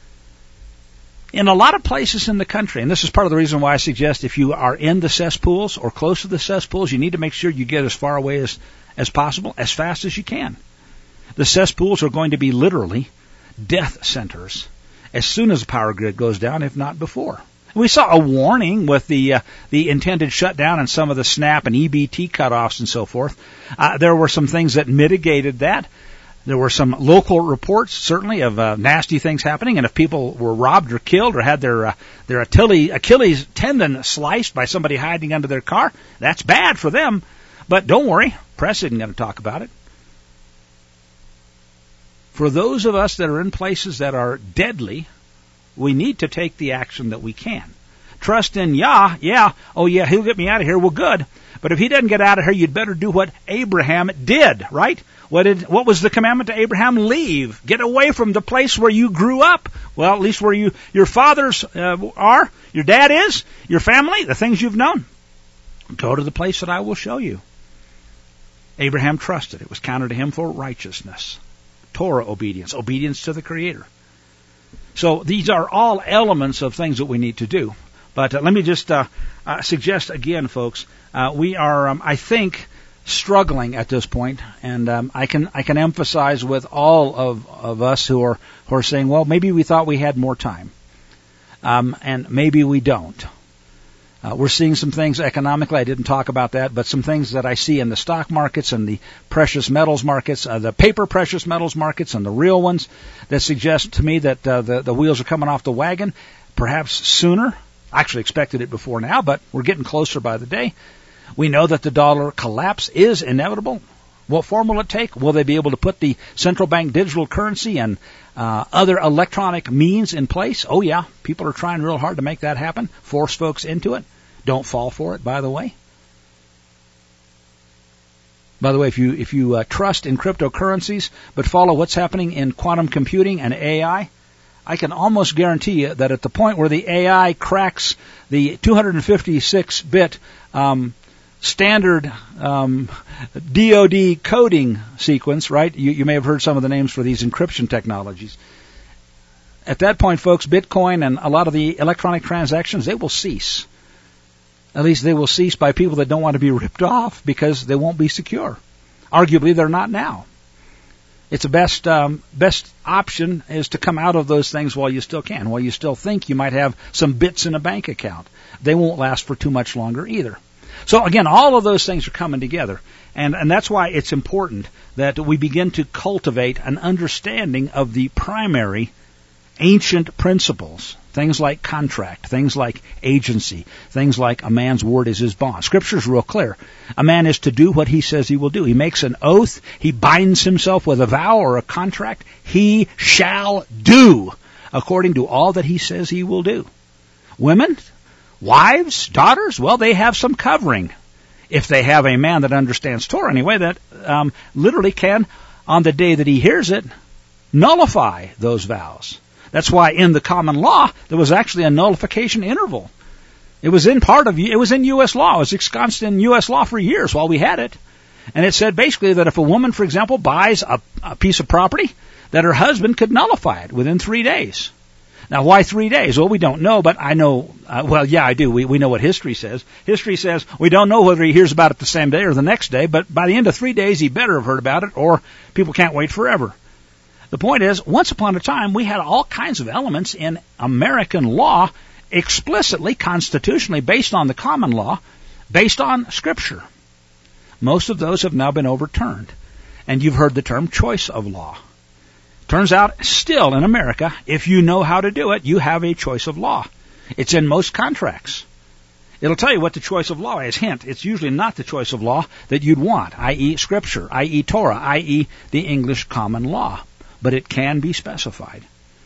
In a lot of places in the country, and this is part of the reason why I suggest if you are in the cesspools or close to the cesspools, you need to make sure you get as far away as, as possible, as fast as you can. The cesspools are going to be literally death centers as soon as the power grid goes down, if not before. We saw a warning with the uh, the intended shutdown and some of the SNAP and E B T cutoffs and so forth. Uh, there were some things that mitigated that. There were some local reports, certainly, of uh, nasty things happening, and if people were robbed or killed or had their uh, their Achilles, Achilles tendon sliced by somebody hiding under their car, that's bad for them. But don't worry, press isn't going to talk about it. For those of us that are in places that are deadly, we need to take the action that we can. Trust in Yah, yeah, oh yeah, he'll get me out of here, well good. But if he doesn't get out of here, you'd better do what Abraham did, right? What did, what was the commandment to Abraham? Leave. Get away from the place where you grew up. Well, at least where you, your fathers uh, are, your dad is, your family, the things you've known. Go to the place that I will show you. Abraham trusted. It was counted to him for righteousness. Torah obedience, obedience to the Creator. So these are all elements of things that we need to do. But uh, let me just uh, uh, suggest again, folks, uh, we are, um, I think, struggling at this point, and um, I can I can emphasize with all of, of us who are who are saying, well, maybe we thought we had more time, um, and maybe we don't. Uh, we're seeing some things economically. I didn't talk about that, but some things that I see in the stock markets and the precious metals markets, uh, the paper precious metals markets and the real ones, that suggest to me that uh, the, the wheels are coming off the wagon, perhaps sooner. I actually expected it before now, but we're getting closer by the day. We know that the dollar collapse is inevitable. What form will it take? Will they be able to put the central bank digital currency and uh, other electronic means in place? Oh, yeah. People are trying real hard to make that happen. Force folks into it. Don't fall for it, by the way. By the way, if you if you uh, trust in cryptocurrencies but follow what's happening in quantum computing and A I, I can almost guarantee you that at the point where the A I cracks the two hundred fifty-six bit um, standard um, D O D coding sequence, right? You, you may have heard some of the names for these encryption technologies. At that point, folks, Bitcoin and a lot of the electronic transactions, they will cease. At least they will cease by people that don't want to be ripped off because they won't be secure. Arguably, they're not now. It's the best um, best option is to come out of those things while you still can, while you still think you might have some bits in a bank account. They won't last for too much longer either. So again, all of those things are coming together, and, and that's why it's important that we begin to cultivate an understanding of the primary ancient principles, things like contract, things like agency, things like a man's word is his bond. Scripture's real clear. A man is to do what he says he will do. He makes an oath. He binds himself with a vow or a contract. He shall do according to all that he says he will do. Women, wives, daughters, well, they have some covering. If they have a man that understands Torah anyway, that um, literally can, on the day that he hears it, nullify those vows. That's why in the common law, there was actually a nullification interval. It was in part of, it was in U S law. It was ensconced in U S law for years while we had it. And it said basically that if a woman, for example, buys a, a piece of property, that her husband could nullify it within three days. Now, why three days? Well, we don't know, but I know, uh, well, yeah, I do. We, we know what history says. History says we don't know whether he hears about it the same day or the next day, but by the end of three days, he better have heard about it, or people can't wait forever. The point is, once upon a time, we had all kinds of elements in American law explicitly, constitutionally, based on the common law, based on Scripture. Most of those have now been overturned. And you've heard the term choice of law. Turns out, still in America, if you know how to do it, you have a choice of law. It's in most contracts. It'll tell you what the choice of law is. Hint, it's usually not the choice of law that you'd want, that is. Scripture, that is. Torah, that is the English common law. But it can be specified.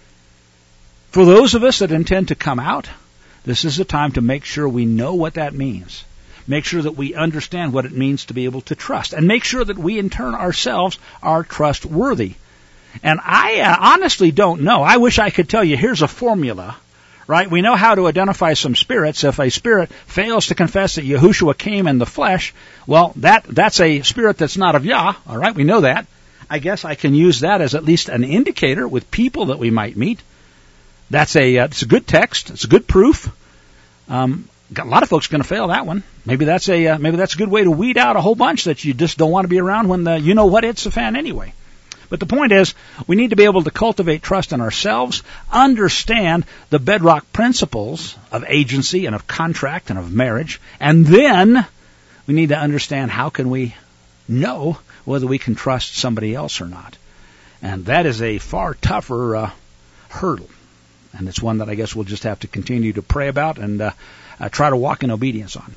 For those of us that intend to come out, this is the time to make sure we know what that means. Make sure that we understand what it means to be able to trust. And make sure that we in turn ourselves are trustworthy. And I uh, honestly don't know. I wish I could tell you, here's a formula, right? We know how to identify some spirits. If a spirit fails to confess that Yahushua came in the flesh, well, that that's a spirit that's not of Yah, all right? We know that. I guess I can use that as at least an indicator with people that we might meet. That's a, uh, it's a good text. It's a good proof. Um, a lot of folks are going to fail that one. Maybe that's a, uh, maybe that's a good way to weed out a whole bunch that you just don't want to be around when the, you know what, it's a fan anyway. But the point is, we need to be able to cultivate trust in ourselves, understand the bedrock principles of agency and of contract and of marriage, and then we need to understand how can we know whether we can trust somebody else or not. And that is a far tougher uh, hurdle. And it's one that I guess we'll just have to continue to pray about and uh, uh, try to walk in obedience on.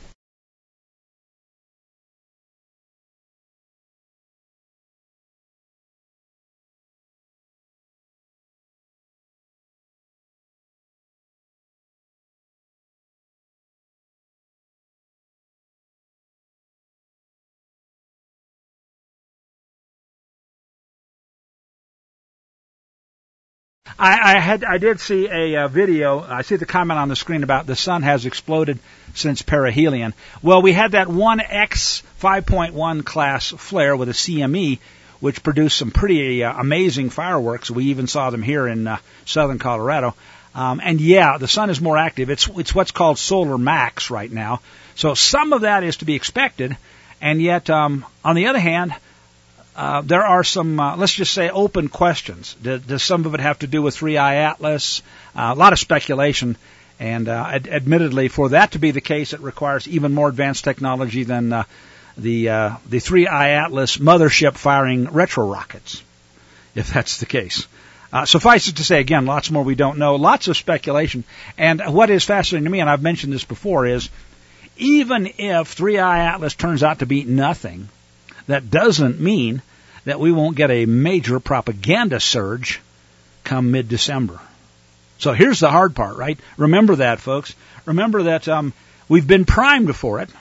I, I had, I did see a uh, video. I see the comment on the screen about the sun has exploded since perihelion. Well, we had that one X five point one class flare with a C M E, which produced some pretty uh, amazing fireworks. We even saw them here in uh, southern Colorado. Um, and yeah, the sun is more active. It's it's what's called solar max right now. So some of that is to be expected. And yet, um, on the other hand, Uh, there are some, uh, let's just say, open questions. Does, does some of it have to do with three I Atlas? Uh, a lot of speculation. And uh, ad- admittedly, for that to be the case, it requires even more advanced technology than uh, the uh, the three I Atlas mothership firing retro rockets, if that's the case. Uh, suffice it to say, again, lots more we don't know, lots of speculation. And what is fascinating to me, and I've mentioned this before, is even if three I Atlas turns out to be nothing, that doesn't mean that we won't get a major propaganda surge come mid-December. So here's the hard part, right? Remember that, folks. Remember that um, we've been primed for it.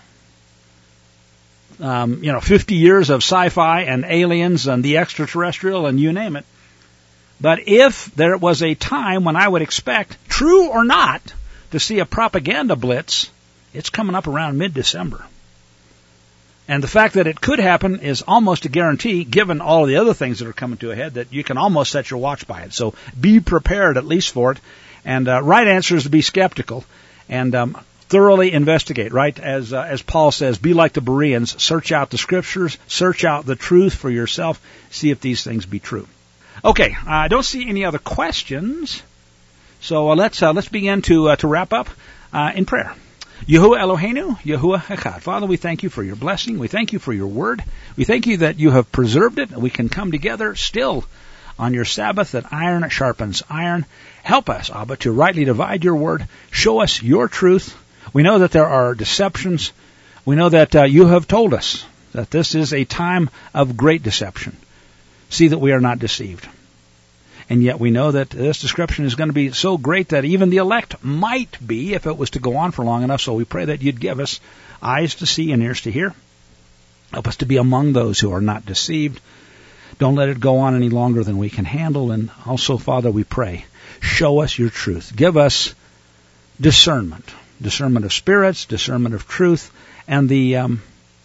Um, you know, fifty years of sci-fi and aliens and the extraterrestrial and you name it. But if there was a time when I would expect, true or not, to see a propaganda blitz, it's coming up around mid-December. And the fact that it could happen is almost a guarantee, given all the other things that are coming to a head, that you can almost set your watch by it. So be prepared at least for it. And uh, right answer is to be skeptical and um, thoroughly investigate, right? As uh, as Paul says, be like the Bereans. Search out the Scriptures. Search out the truth for yourself. See if these things be true. Okay, I don't see any other questions. So uh, let's uh, let's begin to uh, to wrap up uh, in prayer. Yahuwah Eloheinu, Yahuwah Echad. Father, we thank you for your blessing. We thank you for your word. We thank you that you have preserved it. We can come together still on your Sabbath, that iron sharpens iron, Help us, Abba, to rightly divide your word. Show us your truth. We know that there are deceptions. We know that uh, you have told us that this is a time of great deception. See that we are not deceived. And yet we know that this description is going to be so great that even the elect might be if it was to go on for long enough. So we pray that you'd give us eyes to see and ears to hear. Help us to be among those who are not deceived. Don't let it go on any longer than we can handle. And also, Father, we pray, show us your truth. Give us discernment. Discernment of spirits, discernment of truth, and the um,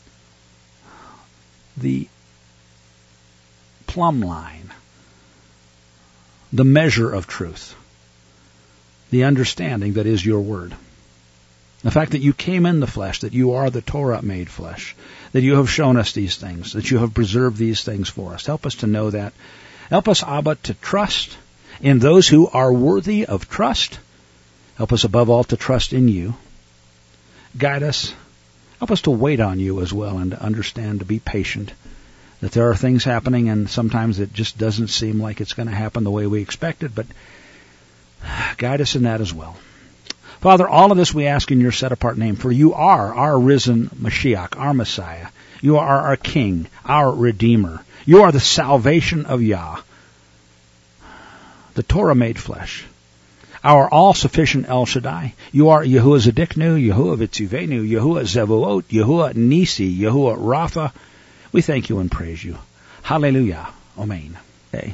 the plumb line, the measure of truth, the understanding that is your word. The fact that you came in the flesh, that you are the Torah made flesh, that you have shown us these things, that you have preserved these things for us. Help us to know that. Help us, Abba, to trust in those who are worthy of trust. Help us above all to trust in you. Guide us. Help us to wait on you as well and to understand, to be patient, that there are things happening and sometimes it just doesn't seem like it's going to happen the way we expected, but guide us in that as well. Father, all of this we ask in your set-apart name, for you are our risen Mashiach, our Messiah. You are our King, our Redeemer. You are the salvation of Yah, the Torah made flesh, our all-sufficient El Shaddai. You are Yahuwah Zedeknu, Yahuwah Vitzivenu, Yahuwah Zevuot, Yahuwah Nisi, Yahuwah Rapha. We thank you and praise you. Hallelujah. Amen. Okay.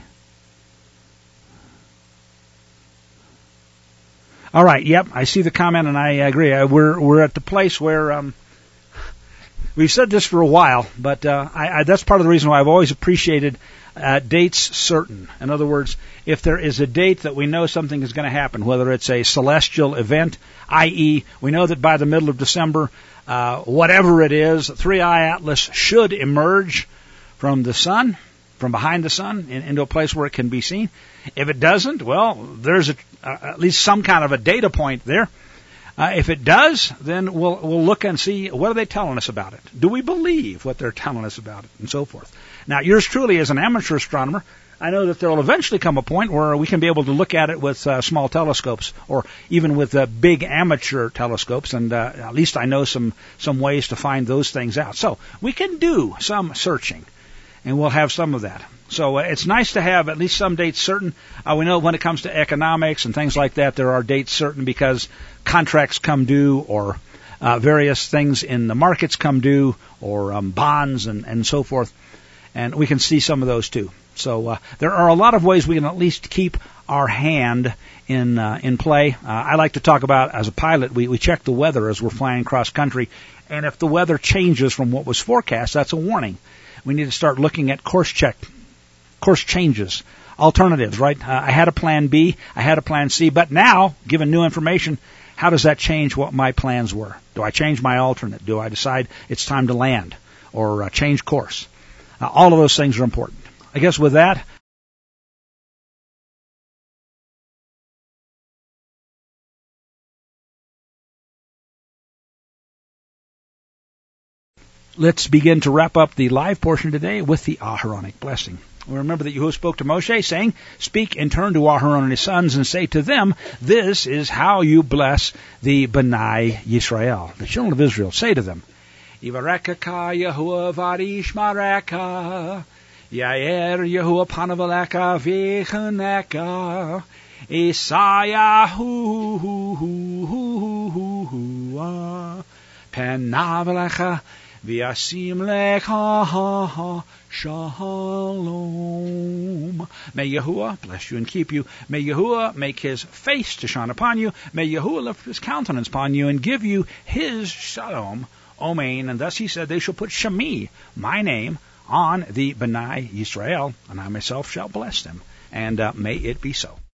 All right, yep, I see the comment and I agree. We're we're at the place where um, we've said this for a while, but uh, I, I, that's part of the reason why I've always appreciated uh, dates certain. In other words, if there is a date that we know something is going to happen, whether it's a celestial event, that is, we know that by the middle of December, uh, whatever it is, Three-Eye Atlas should emerge from the sun, from behind the sun, in, into a place where it can be seen. If it doesn't, well, there's a, uh, at least some kind of a data point there. Uh, if it does, then we'll we'll look and see what are they telling us about it. Do we believe what they're telling us about it, and so forth. Now, yours truly as an amateur astronomer, I know that there will eventually come a point where we can be able to look at it with uh, small telescopes, or even with uh, big amateur telescopes, and uh, at least I know some some ways to find those things out. So we can do some searching, and we'll have some of that. So uh, it's nice to have at least some dates certain. Uh, we know when it comes to economics and things like that, there are dates certain because contracts come due, or uh, various things in the markets come due, or um, bonds and, and so forth. And we can see some of those too. So uh, there are a lot of ways we can at least keep our hand in uh, in play. Uh, I like to talk about, as a pilot, we, we check the weather as we're flying cross country. And if the weather changes from what was forecast, that's a warning. We need to start looking at course check, course changes, alternatives, right? Uh, I had a plan B, I had a plan C, but now, given new information, how does that change what my plans were? Do I change my alternate? Do I decide it's time to land or uh, change course? Uh, all of those things are important. I guess with that, let's begin to wrap up the live portion today with the Aharonic blessing. We remember that Yahuwah spoke to Moshe, saying, "Speak and turn to Aharon and his sons, and say to them, this is how you bless the B'nai Yisrael, the children of Israel. Say to them, Yivarekaka Yahuwah varishmareka, Yair Yahuwah panavaleka v'chuneka, Isayahu penavalecha v'yasim lecha shalom." May Yahuwah bless you and keep you. May Yahuwah make his face to shine upon you. May Yahuwah lift his countenance upon you and give you his shalom. Amen. And thus he said, they shall put Shemi, my name, on the B'nai Yisrael, and I myself shall bless them. And uh, may it be so.